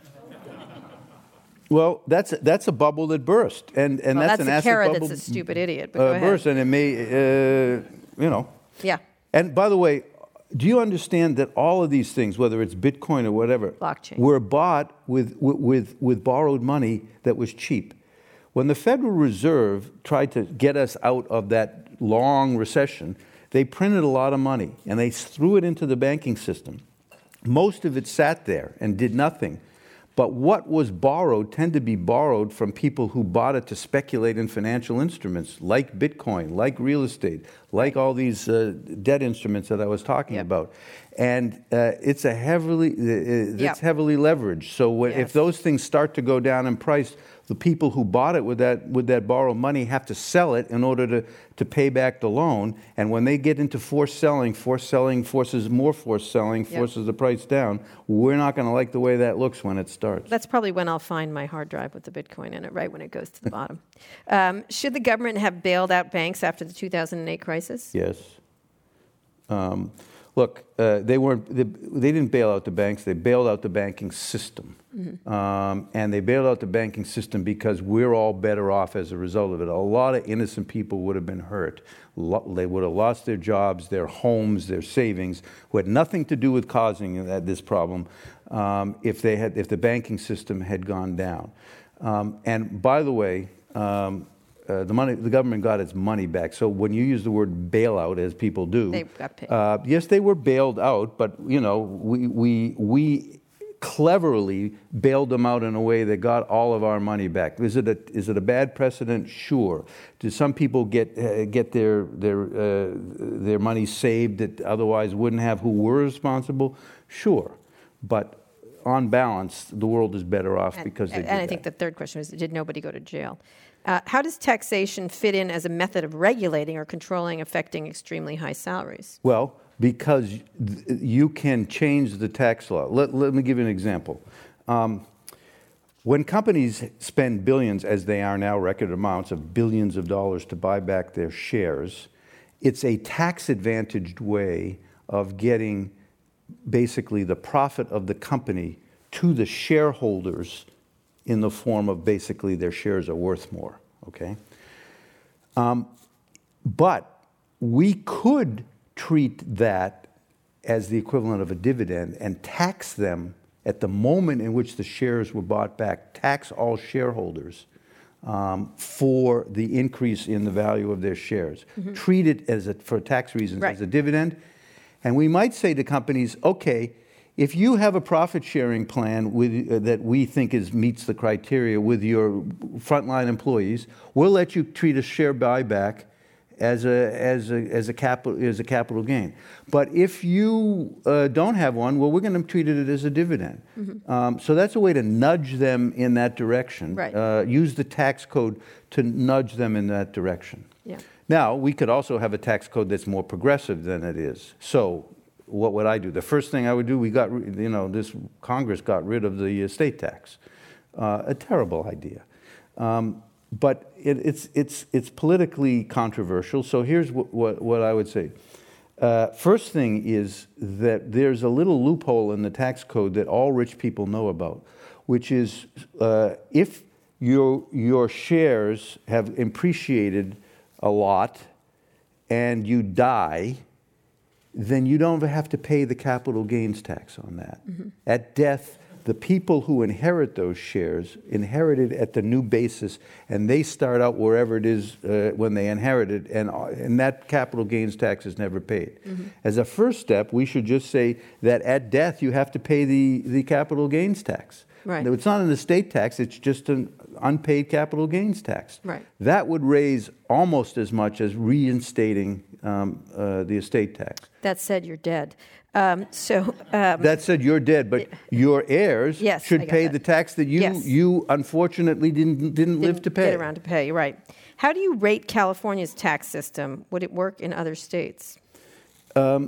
Well, that's that's a bubble that burst, and and Well, that's, that's an a asset carrot bubble that's a stupid idiot. But go uh, ahead. burst, and it may, uh, you know. Yeah, And by the way, do you understand that all of these things, whether it's Bitcoin or whatever, Blockchain. were bought with with with borrowed money that was cheap? When the Federal Reserve tried to get us out of that long recession, they printed a lot of money and they threw it into the banking system. Most of it sat there and did nothing. But what was borrowed tended to be borrowed from people who bought it to speculate in financial instruments like Bitcoin, like real estate, like all these uh, debt instruments that I was talking Yep. about. And uh, it's a heavily, uh, it's Yep. heavily leveraged. So when, Yes. if those things start to go down in price, The people who bought it with that with that borrowed money have to sell it in order to, to pay back the loan. And when they get into forced selling, forced selling forces more forced selling, forces yep. the price down. We're not going to like the way that looks when it starts. That's probably when I'll find my hard drive with the Bitcoin in it, right when it goes to the bottom. Um, should the government have bailed out banks after the two thousand eight crisis? Yes. Um, look, uh, they weren't. They, they didn't bail out the banks. They bailed out the banking system, mm-hmm. um, and they bailed out the banking system because we're all better off as a result of it. A lot of innocent people would have been hurt. Lo- they would have lost their jobs, their homes, their savings, who had nothing to do with causing that, this problem. Um, if they had, if the banking system had gone down, um, and by the way. Um, Uh, the money, the government got its money back. So when you use the word bailout, as people do, they got paid. Uh, yes, they were bailed out, but you know, we we we cleverly bailed them out in a way that got all of our money back. Is it a is it a bad precedent? Sure. Do some people get uh, get their their uh, their money saved that otherwise wouldn't have, who were responsible? Sure, but on balance, the world is better off and, because they and, did and I that. think the third question is: did nobody go to jail? Uh, how does taxation fit in as a method of regulating or controlling affecting extremely high salaries? Well, because th- you can change the tax law. Let, let me give you an example. Um, when companies spend billions, as they are now, record amounts of billions of dollars to buy back their shares, it's a tax-advantaged way of getting basically the profit of the company to the shareholders in the form of basically their shares are worth more, okay? Um, but we could treat that as the equivalent of a dividend and tax them at the moment in which the shares were bought back, tax all shareholders um, for the increase in the value of their shares. Mm-hmm. Treat it as a, for tax reasons right. as a dividend. And we might say to companies, okay, if you have a profit-sharing plan with, uh, that we think is meets the criteria with your frontline employees, we'll let you treat a share buyback as a as a as a capital as a capital gain. But if you uh, don't have one, well, we're going to treat it as a dividend. Mm-hmm. Um, so that's a way to nudge them in that direction. Right. Uh, use the tax code to nudge them in that direction. Yeah. Now we could also have a tax code that's more progressive than it is. So. What would I do? The first thing I would do, we got, you know, this Congress got rid of the estate tax. Uh, a terrible idea. Um, but it, it's, it's, it's politically controversial. So here's what, what, what I would say. Uh, first thing is that there's a little loophole in the tax code that all rich people know about, which is uh, if your, your shares have appreciated a lot and you die, then you don't have to pay the capital gains tax on that. Mm-hmm. At death, the people who inherit those shares inherit it at the new basis, and they start out wherever it is uh, when they inherit it, and, and that capital gains tax is never paid. Mm-hmm. As a first step, we should just say that at death, you have to pay the, the capital gains tax. Right. It's not an estate tax, it's just an unpaid capital gains tax. Right. That would raise almost as much as reinstating um, uh, the estate tax. That said, you're dead. Um, so um, that said, you're dead, but your heirs yes, should pay that. the tax that you yes. you unfortunately didn't didn't, didn't live to pay. Get around to pay. Right. How do you rate California's tax system? Would it work in other states? Um,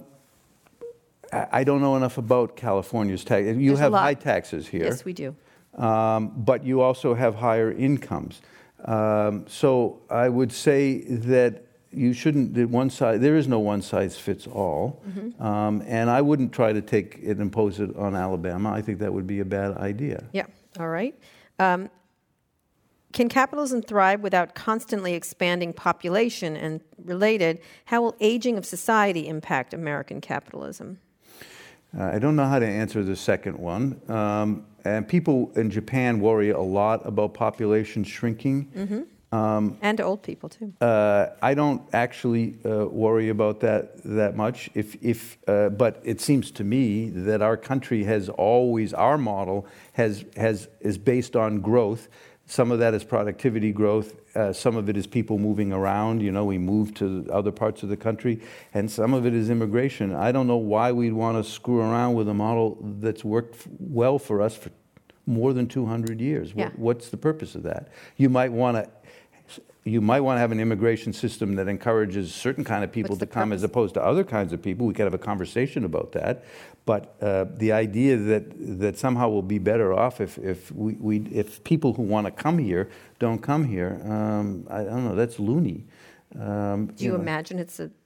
I don't know enough about California's tax. You There's have high taxes here. Yes, we do. Um, but you also have higher incomes. Um, so I would say that you shouldn't, that one size, there is no one size fits all. Mm-hmm. Um, and I wouldn't try to take it and impose it on Alabama. I think that would be a bad idea. Yeah, all right. Um, can capitalism thrive without constantly expanding population? And related, how will aging of society impact American capitalism? Uh, I don't know how to answer the second one. Um, and people in Japan worry a lot about population shrinking. Mm-hmm. Um, and old people too. Uh, I don't actually uh, worry about that that much. If if uh, but it seems to me that our country has always, our model has has is based on growth. Some of that is productivity growth. Uh, some of it is people moving around. You know, we move to other parts of the country, and some of it is immigration. I don't know why we'd want to screw around with a model that's worked well for us for more than two hundred years. Yeah. What, what's the purpose of that? You might want to you might want to have an immigration system that encourages certain kind of people What's to the come purpose? as opposed to other kinds of people. We could have a conversation about that. But uh, the idea that that somehow we'll be better off if if we, we if people who want to come here don't come here, um, I don't know. That's loony. Um, Do you, know. imagine it's a,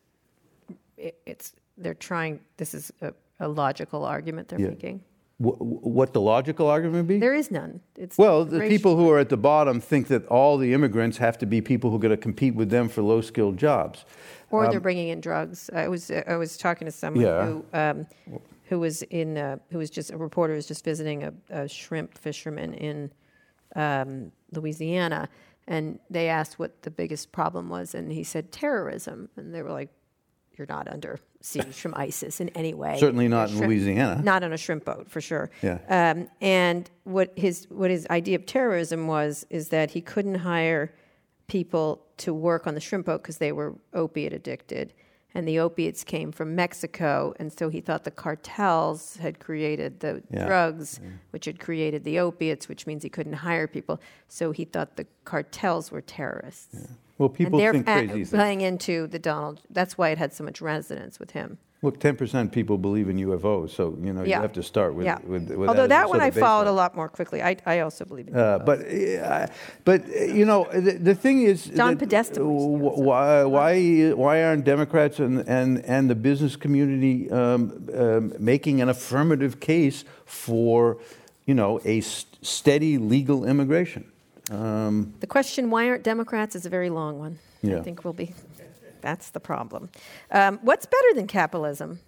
it, it's, they're trying, this is a, a logical argument they're Yeah. making? Wh- what the logical argument would be? There is none. It's Well, the racial. people who are at the bottom think that all the immigrants have to be people who are going to compete with them for low-skilled jobs. Or Um, they're bringing in drugs. I was I was talking to someone Yeah. who um, who was in uh, who was just a reporter was just visiting a, a shrimp fisherman in um, Louisiana, and they asked what the biggest problem was, and he said terrorism, and they were like, "You're not under siege from ISIS in any way. Certainly not You're in shrimp- Louisiana. Not on a shrimp boat for sure." Yeah. Um, and what his what his idea of terrorism was is that he couldn't hire people to work on the shrimp boat because they were opiate addicted, and the opiates came from Mexico, and so he thought the cartels had created the Yeah. drugs, which had created the opiates, which means he couldn't hire people. So he thought the cartels were terrorists. Well, people and they're think a- crazy things. playing into the Donald. That's why it had so much resonance with him. Look, ten percent people believe in U F Os, so you know Yeah. you have to start with. yeah. with, with Although that, that as a one sort I of followed a baseline. lot more quickly. I, I also believe in Uh, U F Os. but, uh, but uh, you know, the, the thing is, John that, Podesta uh, believes in wh- why, why, why aren't Democrats and, and, and the business community um, um, making an affirmative case for, you know, a st- steady legal immigration? Um, The question, why aren't Democrats, is a very long one. Yeah. I think we'll be, that's the problem. Um, what's better than capitalism?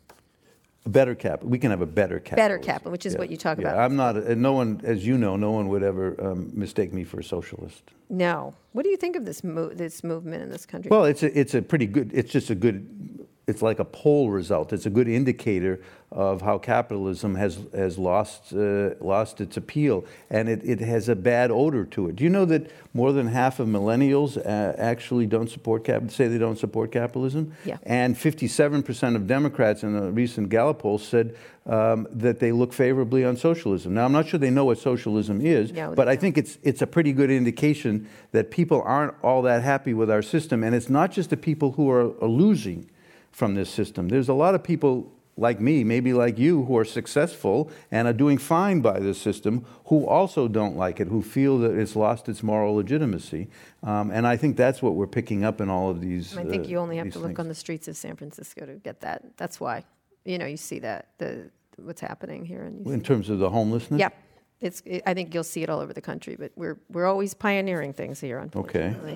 a better cap. We can have a better cap. Better cap, which is what you talk yeah. about. I'm not, and no one, as you know, no one would ever um, mistake me for a socialist. No. What do you think of this mo- this movement in this country? Well, it's a, it's a pretty good, it's just a good, it's like a poll result. It's a good indicator of how capitalism has has lost uh, lost its appeal, and it, it has a bad odor to it. Do you know that more than half of millennials uh, actually don't support cap, say they don't support capitalism? Yeah. And fifty-seven percent of Democrats in a recent Gallup poll said um, that they look favorably on socialism. Now, I'm not sure they know what socialism is, No, they but I don't. think it's it's a pretty good indication that people aren't all that happy with our system, and it's not just the people who are, are losing from this system. There's a lot of people like me, maybe like you, who are successful and are doing fine by this system, who also don't like it, who feel that it's lost its moral legitimacy. Um, and I think that's what we're picking up in all of these. I think uh, you only have these to look things. on the streets of San Francisco to get that. That's why. You know, you see that, the what's happening here. And you In see- terms of the homelessness? Yep. It's, it, I think you'll see it all over the country, but we're we're always pioneering things here, unfortunately.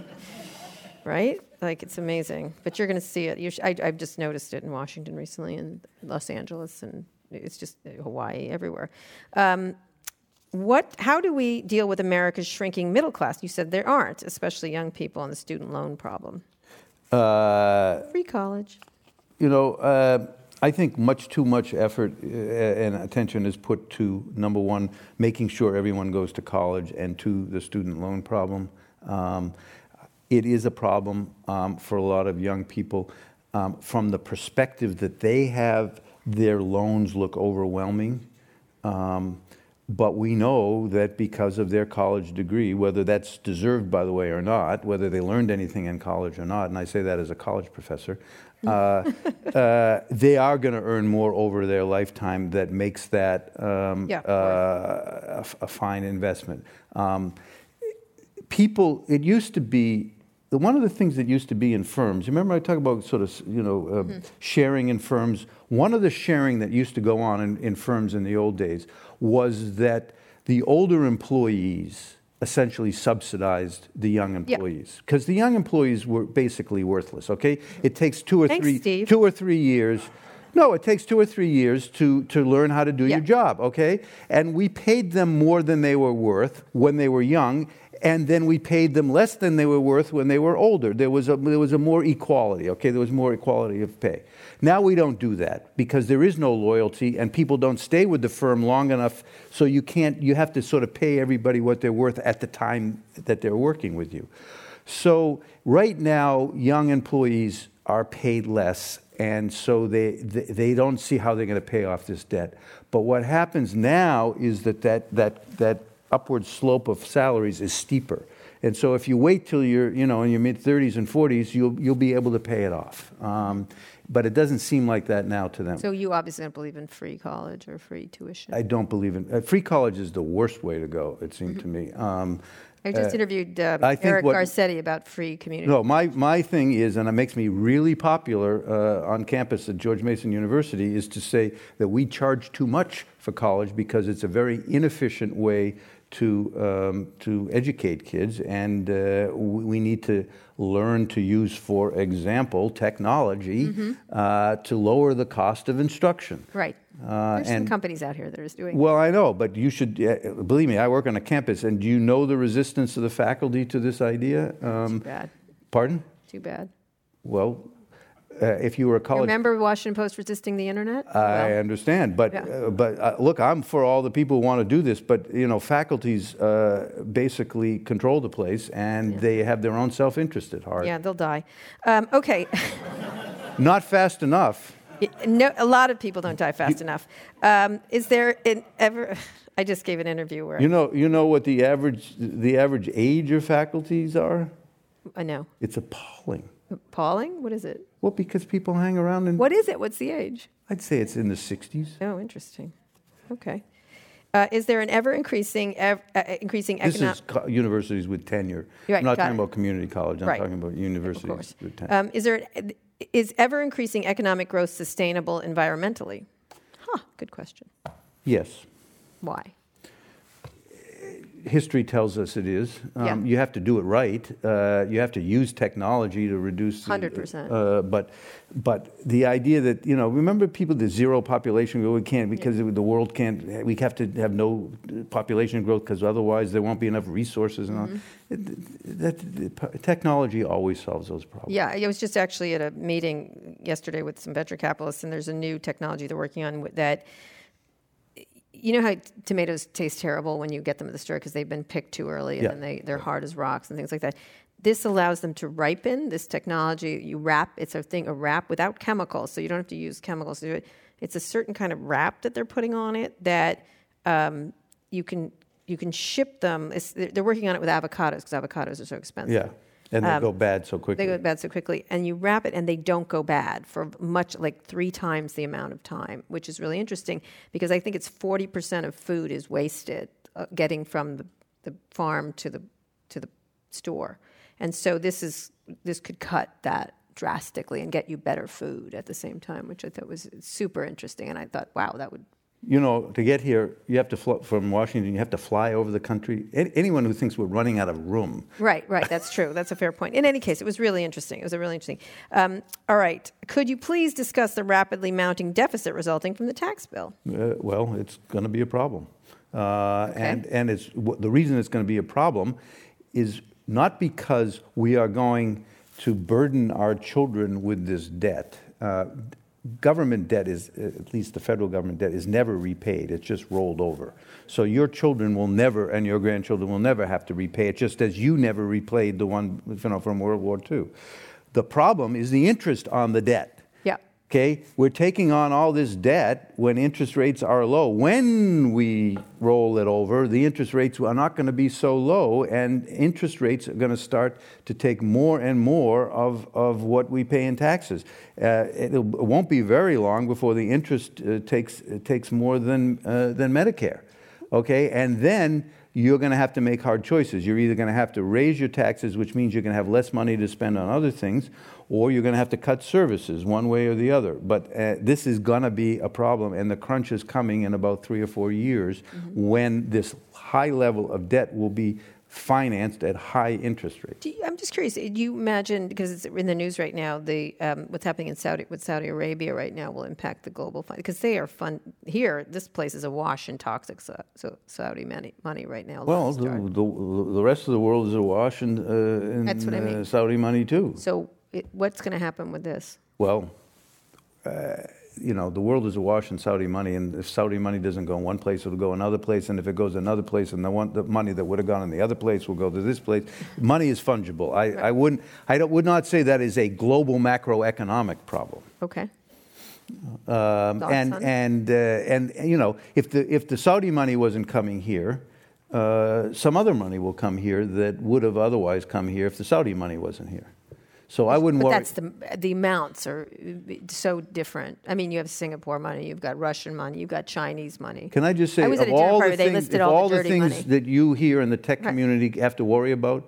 Right? Like, it's amazing. But you're going to see it. You sh- I, I've just noticed it in Washington recently, and Los Angeles, and it's just Hawaii, everywhere. Um, what? How do we deal with America's shrinking middle class? You said there aren't, especially young people, and the student loan problem. Uh, Free college. You know, uh, I think much too much effort uh, and attention is put to, number one, making sure everyone goes to college, and two, the student loan problem. Um, it is a problem um, for a lot of young people um, from the perspective that they have their loans look overwhelming. Um, But we know that because of their college degree, whether that's deserved, by the way, or not, whether they learned anything in college or not, and I say that as a college professor, uh, uh, they are going to earn more over their lifetime. That makes that um, Yeah, uh, a, f- a fine investment. Um, people, it used to be, the- one of the things that used to be in firms, you remember I talk about sort of, you know, uh, Mm-hmm. sharing in firms? One of the sharing that used to go on in, in firms in the old days was that the older employees essentially subsidized the young employees, because the young employees were basically worthless, okay? It takes two or Thanks, three Steve. two or three years. No, it takes two or three years to, to learn how to do Yeah. your job, okay? And we paid them more than they were worth when they were young, and then we paid them less than they were worth when they were older. There was a, there was a more equality, okay? There was more equality of pay. Now we don't do that because there is no loyalty, and people don't stay with the firm long enough, so you can't, you have to sort of pay everybody what they're worth at the time that they're working with you. So right now, young employees are paid less, and so they, they, they don't see how they're going to pay off this debt. But what happens now is that that, that, that upward slope of salaries is steeper. And so if you wait till you're, you know, in your mid-thirties and forties, you'll, you'll be able to pay it off. Um, but it doesn't seem like that now to them. So you obviously don't believe in free college or free tuition? I don't believe in... Uh, free college is the worst way to go, it seemed mm-hmm. to me. Um, I just uh, interviewed um, Eric what, Garcetti about free community. No, my, my thing is, and it makes me really popular uh, on campus at George Mason University, is to say that we charge too much for college because it's a very inefficient way to um, to educate kids, and uh, we need to learn to use, for example, technology mm-hmm. uh, to lower the cost of instruction. Right. Uh, There's and, some companies out here that are doing. Well, I know, but you should uh, believe me. I work on a campus, and do you know the resistance of the faculty to this idea? Um, Too bad. Pardon? Too bad. Well. Uh, if you were a college... Remember Washington Post resisting the internet? I well, understand, but yeah. uh, but uh, look, I'm for all the people who want to do this, but you know, faculties uh, basically control the place, and yeah. they have their own self-interest at heart. Yeah, they'll die. Um, okay. Not fast enough. No, a lot of people don't die fast you, enough. Um, is there an ever? I just gave an interview where you know you know what the average the average age of faculties are? I know. It's appalling. Appalling? What is it? Well, because people hang around and... What is it? What's the age? I'd say it's in the sixties. Oh, interesting. Okay. Uh, is there an ever-increasing ev- uh, increasing economic... This is co- universities with tenure. Right, I'm not talking it. about community college. I'm right. talking about universities with tenure. Um, is there an, is ever-increasing economic growth sustainable environmentally? Huh, good question. Yes. Why? History tells us it is. Um, yeah. You have to do it right. Uh, you have to use technology to reduce... one hundred percent. Uh, but but the idea that, you know, remember people, the zero population growth, we can't, because yeah. the world can't, we have to have no population growth because otherwise there won't be enough resources. And mm-hmm. all. That, that, technology always solves those problems. Yeah, I was just actually at a meeting yesterday with some venture capitalists, and there's a new technology they're working on that... You know how t- tomatoes taste terrible when you get them at the store because they've been picked too early and yeah. then they, they're hard as rocks and things like that. This allows them to ripen. This technology, you wrap, it's a thing, a wrap without chemicals, so you don't have to use chemicals to do it. It's a certain kind of wrap that they're putting on it that um, you can you can ship them. It's, they're working on it with avocados because avocados are so expensive. Yeah. And they um, go bad so quickly. They go bad so quickly. And you wrap it, and they don't go bad for much, like three times the amount of time, which is really interesting because I think it's forty percent of food is wasted uh, getting from the, the farm to the to the store. And so this is this could cut that drastically and get you better food at the same time, which I thought was super interesting. And I thought, wow, that would... You know, to get here, you have to fly from Washington. You have to fly over the country. Anyone who thinks we're running out of room. Right, right. That's true. That's a fair point. In any case, it was really interesting. It was a really interesting. Um, all right. Could you please discuss the rapidly mounting deficit resulting from the tax bill? Uh, well, it's going to be a problem, uh, okay. and and it's the reason it's going to be a problem is not because we are going to burden our children with this debt. Uh, Government debt is, at least the federal government debt, is never repaid. It's just rolled over. So your children will never, and your grandchildren will never have to repay it, just as you never repaid the one, you know, from World War Two. The problem is the interest on the debt. Yeah. Okay? We're taking on all this debt when interest rates are low. When we roll it over, the interest rates are not going to be so low, and interest rates are going to start to take more and more of, of what we pay in taxes. Uh, it won't be very long before the interest uh, takes uh, takes more than uh, than Medicare. Okay? And then you're going to have to make hard choices. You're either going to have to raise your taxes, which means you're going to have less money to spend on other things, or you're going to have to cut services one way or the other. But uh, this is going to be a problem, and the crunch is coming in about three or four years mm-hmm. when this high level of debt will be financed at high interest rates. Do you, I'm just curious. Do you imagine, because it's in the news right now, the um, what's happening in Saudi with Saudi Arabia right now will impact the global fund because they are fund here. This place is awash in toxic so, so Saudi money, money right now. Well, the, the, the rest of the world is awash in, uh, in That's what I mean. uh, Saudi money too. So it, what's going to happen with this? Well, uh, you know, the world is awash in Saudi money, and if Saudi money doesn't go in one place, it'll go another place, and if it goes another place, and the one the money that would have gone in the other place will go to this place. Money is fungible. I, right. I wouldn't, I don't, would not say that is a global macroeconomic problem. Okay. Um, and and uh, and you know, if the if the Saudi money wasn't coming here, uh, some other money will come here that would have otherwise come here if the Saudi money wasn't here. So I wouldn't but worry. That's the the amounts are so different. I mean, you have Singapore money, you've got Russian money, you've got Chinese money. Can I just say, I was of at a dinner all party, the they things, listed if all, all the, the dirty things money. that you here in the tech Right. community have to worry about,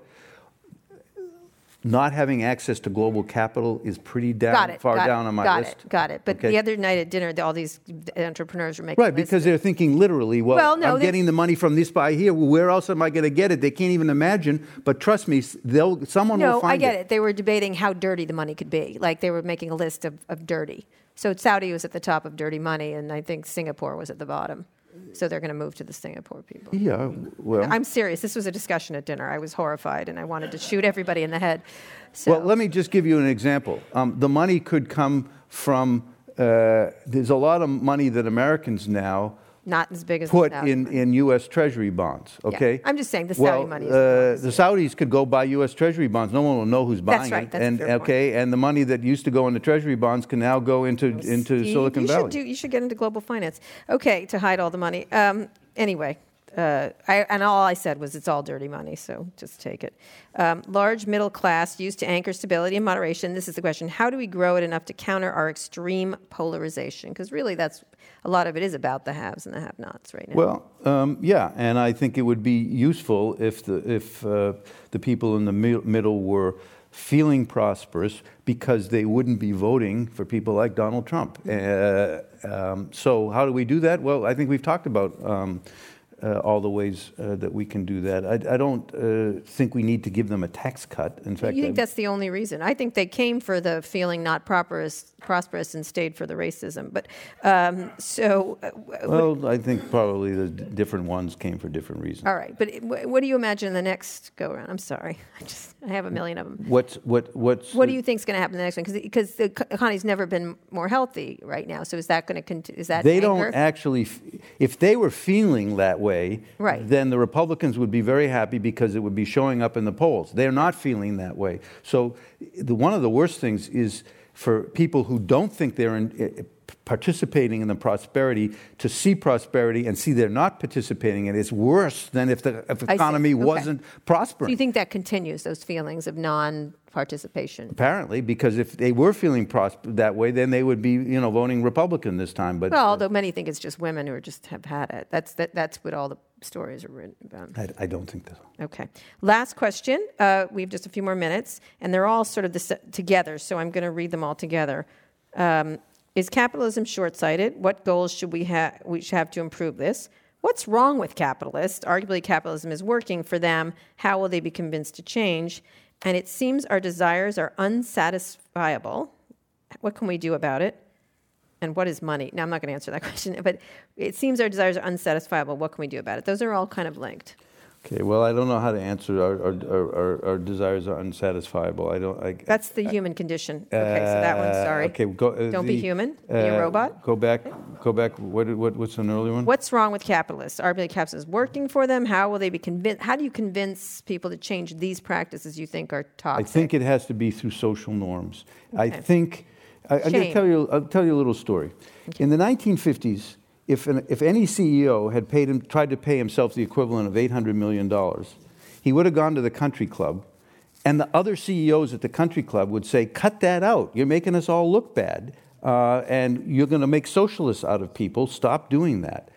not having access to global capital is pretty down, got it, far got down it, on my got list. It, got it. But Okay? the other night at dinner, all these entrepreneurs were making Right, lists because of- they're thinking literally, well, Well, no, I'm they- getting the money from this guy here. Well, where else am I going to get it? They can't even imagine. But trust me, they'll someone No, will find I get it. They were debating how dirty the money could be. Like they were making a list of, of dirty. So Saudi was at the top of dirty money, and I think Singapore was at the bottom. So they're going to move to the Singapore people. Yeah, well. I'm serious. This was a discussion at dinner. I was horrified, and I wanted to shoot everybody in the head. So, Well, let me just give you an example. Um, the money could come from, uh, there's a lot of money that Americans now not as big as put the Saudi in, money. in U S Treasury bonds, okay? Yeah. I'm just saying the Saudi well, money is uh, the Saudis could go buy U S Treasury bonds. No one will know who's buying That's right. it. That's a and fair point. okay, and the money that used to go into Treasury bonds can now go into into you, Silicon you Valley. Should do, you should get into global finance. Okay, to hide all the money. Um, anyway, uh, I, and all I said was it's all dirty money, so just take it. Um, large middle class used to anchor stability and moderation. This is the question. How do we grow it enough to counter our extreme polarization? Because really that's a lot of it is about the haves and the have-nots right now. Well, um, yeah, and I think it would be useful if the if uh, the people in the mi- middle were feeling prosperous because they wouldn't be voting for people like Donald Trump. Uh, um, so how do we do that? Well, I think we've talked about um, uh, all the ways uh, that we can do that. I, I don't uh, think we need to give them a tax cut. In fact, you think I, that's the only reason? I think they came for the feeling not prosperous, prosperous and stayed for the racism. But um, so, uh, well, I think probably the d- different ones came for different reasons. all right. But what, what do you imagine the next go around? I'm sorry, I just I have a million of them. What's what what's What the- do you think is going to happen the next one? Because the economy's never been more healthy right now. So is that going to continue? Is that They anger? don't actually, f- if they were feeling that way, Right. then the Republicans would be very happy because it would be showing up in the polls. They're not feeling that way. So the, one of the worst things is for people who don't think they're in, uh, participating in the prosperity to see prosperity and see they're not participating in it. It's worse than if the if the I see. economy Okay. wasn't prospering. Do you think that continues, those feelings of non-participation? Apparently, because if they were feeling prosper that way, then they would be, you know, voting Republican this time. But Well, although many think it's just women who are just have had it. That's that, that's what all the stories are written about. I, I don't think so. Okay. Last question. Uh, we have just a few more minutes, and they're all sort of the, se- together, so I'm going to read them all together. Um, is capitalism short-sighted? What goals should we have? We should have to improve this. What's wrong with capitalists? Arguably, capitalism is working for them. How will they be convinced to change? And it seems our desires are unsatisfiable. What can we do about it? And what is money? Now, I'm not going to answer that question, but it seems our desires are unsatisfiable. What can we do about it? Those are all kind of linked. Okay, well, I don't know how to answer our, our, our, our, our desires are unsatisfiable. I don't. I, That's the human condition. Okay, so that one, Uh, sorry. Okay, go, uh, Don't the, be human. Be a uh, robot. Go back. Go back. What, what? What's an earlier one? What's wrong with capitalists? Are the capitalists working for them? How will they be convinced? How do you convince people to change these practices you think are I toxic? think it has to be through social norms. I Okay. think. I, I'm going to Shame. tell you. I'll tell you a little story. In the nineteen fifties, if an, if any C E O had paid him, tried to pay himself the equivalent of eight hundred million dollars, he would have gone to the country club, and the other C E Os at the country club would say, "Cut that out. You're making us all look bad, uh, and you're going to make socialists out of people. Stop doing that."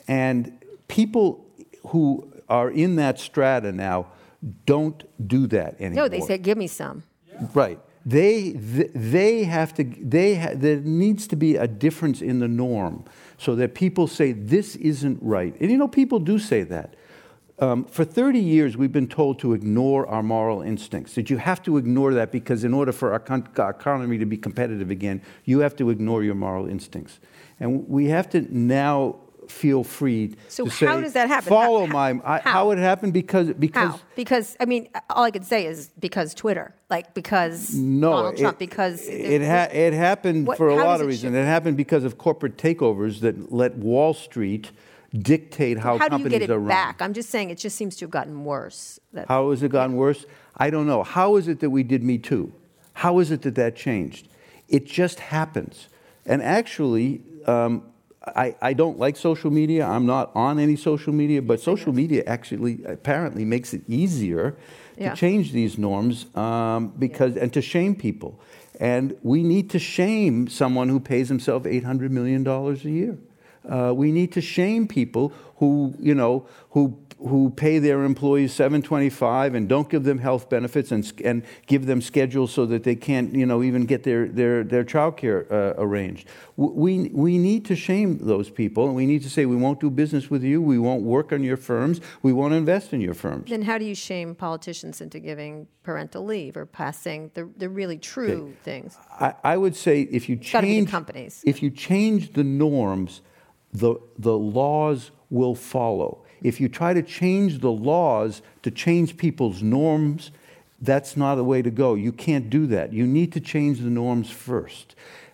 And people who are in that strata now don't do that anymore. No, they say, give me some. Right. They th- they have to. They ha- there needs to be a difference in the norm, so that people say this isn't right. And you know, people do say that. Um, for thirty years, we've been told to ignore our moral instincts. That you have to ignore that because in order for our, con- our economy to be competitive again, you have to ignore your moral instincts. And we have to now feel free so to say, how does that happen? follow how, my, I, how? how it happened because, because, how? Because, I mean, all I could say is because Twitter, like because no, Donald Trump, it, because... It, ha- it happened what, for a lot of of reasons. It happened because of corporate takeovers that let Wall Street dictate how, how companies do you get it are run. back? I'm just saying it just seems to have gotten worse. That, How has it gotten yeah. worse? I don't know. How is it that we did Me Too? How is it that that changed? It just happens. And actually, um, I, I don't like social media. I'm not on any social media, but social media actually apparently makes it easier yeah. to change these norms um, because yeah. and to shame people. And we need to shame someone who pays himself eight hundred million dollars a year. Uh, we need to shame people who, you know, who who pay their employees seven twenty-five and don't give them health benefits and and give them schedules so that they can't, you know, even get their their their childcare uh, arranged. We we need to shame those people, and we need to say we won't do business with you, we won't work on your firms, we won't invest in your firms. Then how do you shame politicians into giving parental leave or passing the the really true okay. things? I, I would say if you it's change be the companies, if you change the norms, the the laws will follow. If you try to change the laws to change people's norms, that's not the way to go. You can't do that. You need to change the norms first.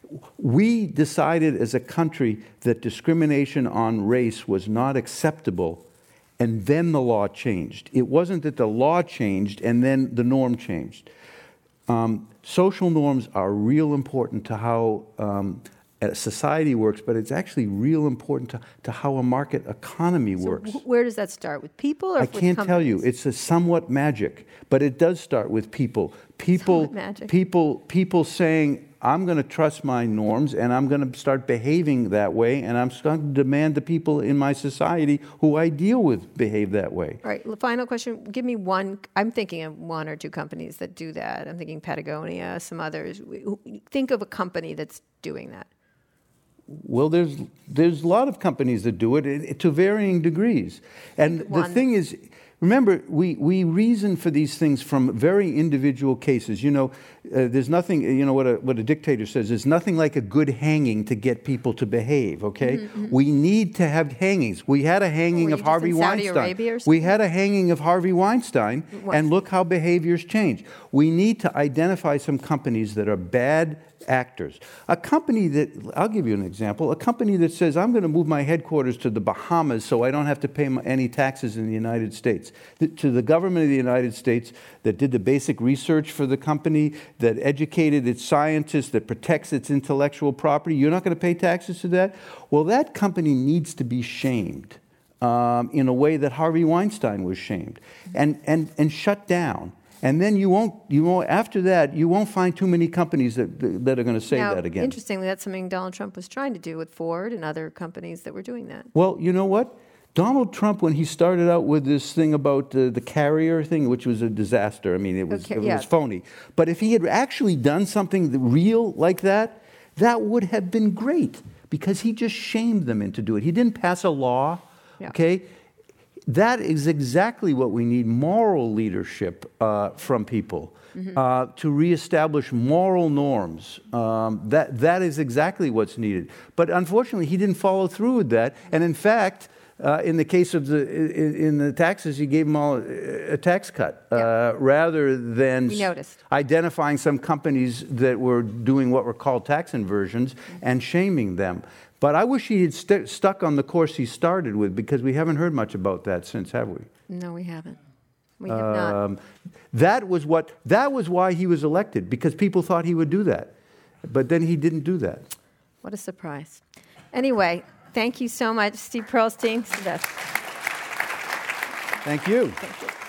We decided as a country that discrimination on race was not acceptable, and then the law changed. It wasn't that the law changed and then the norm changed. Um, social norms are real important to how um, society works, but it's actually real important to, to how a market economy so works. Where does that start? With people or I with can't companies? tell you. It's a somewhat magic, but it does start with people. People, magic. people, people saying, I'm going to trust my norms and I'm going to start behaving that way, and I'm starting to demand the people in my society who I deal with behave that way. All right, final question. Give me one. I'm thinking of one or two companies that do that. I'm thinking Patagonia, some others. Think of a company that's doing that. Well, there's there's a lot of companies that do it, it to varying degrees. And the One. thing is, remember, we, we reason for these things from very individual cases. You know, uh, there's nothing, you know, what a, what a dictator says, there's nothing like a good hanging to get people to behave, okay? Mm-hmm. We need to have hangings. We had a hanging Were of you Harvey just in Saudi Weinstein. Arabia or something? We had a hanging of Harvey Weinstein, What? and look how behaviors change. We need to identify some companies that are bad actors. A company that, I'll give you an example, a company that says, I'm going to move my headquarters to the Bahamas so I don't have to pay my, any taxes in the United States. The, to the government of the United States that did the basic research for the company, that educated its scientists, that protects its intellectual property, you're not going to pay taxes to that? Well, that company needs to be shamed um, in a way that Harvey Weinstein was shamed and, and, and shut down. And then you won't, you won't, after that, you won't find too many companies that, that are going to say now, that again. Interestingly, that's something Donald Trump was trying to do with Ford and other companies that were doing that. Well, you know what? Donald Trump, when he started out with this thing about uh, the carrier thing, which was a disaster, I mean, it was, okay, it yeah. was phony. But if he had actually done something real like that, that would have been great, because he just shamed them into doing it. He didn't pass a law, yeah. okay? That is exactly what we need, moral leadership uh, from people, mm-hmm. uh, to reestablish moral norms. Um, that, that is exactly what's needed. But unfortunately, he didn't follow through with that. And in fact, uh, in the case of the in, in the taxes, he gave them all a, a tax cut, uh, yeah. rather than we noticed. identifying some companies that were doing what were called tax inversions mm-hmm. and shaming them. But I wish he had st- stuck on the course he started with, because we haven't heard much about that since, have we? No, we haven't. We have um, not. That was what. That was why he was elected, because people thought he would do that, but then he didn't do that. What a surprise! Anyway, thank you so much, Steve Pearlstein. Thank you. Thank you.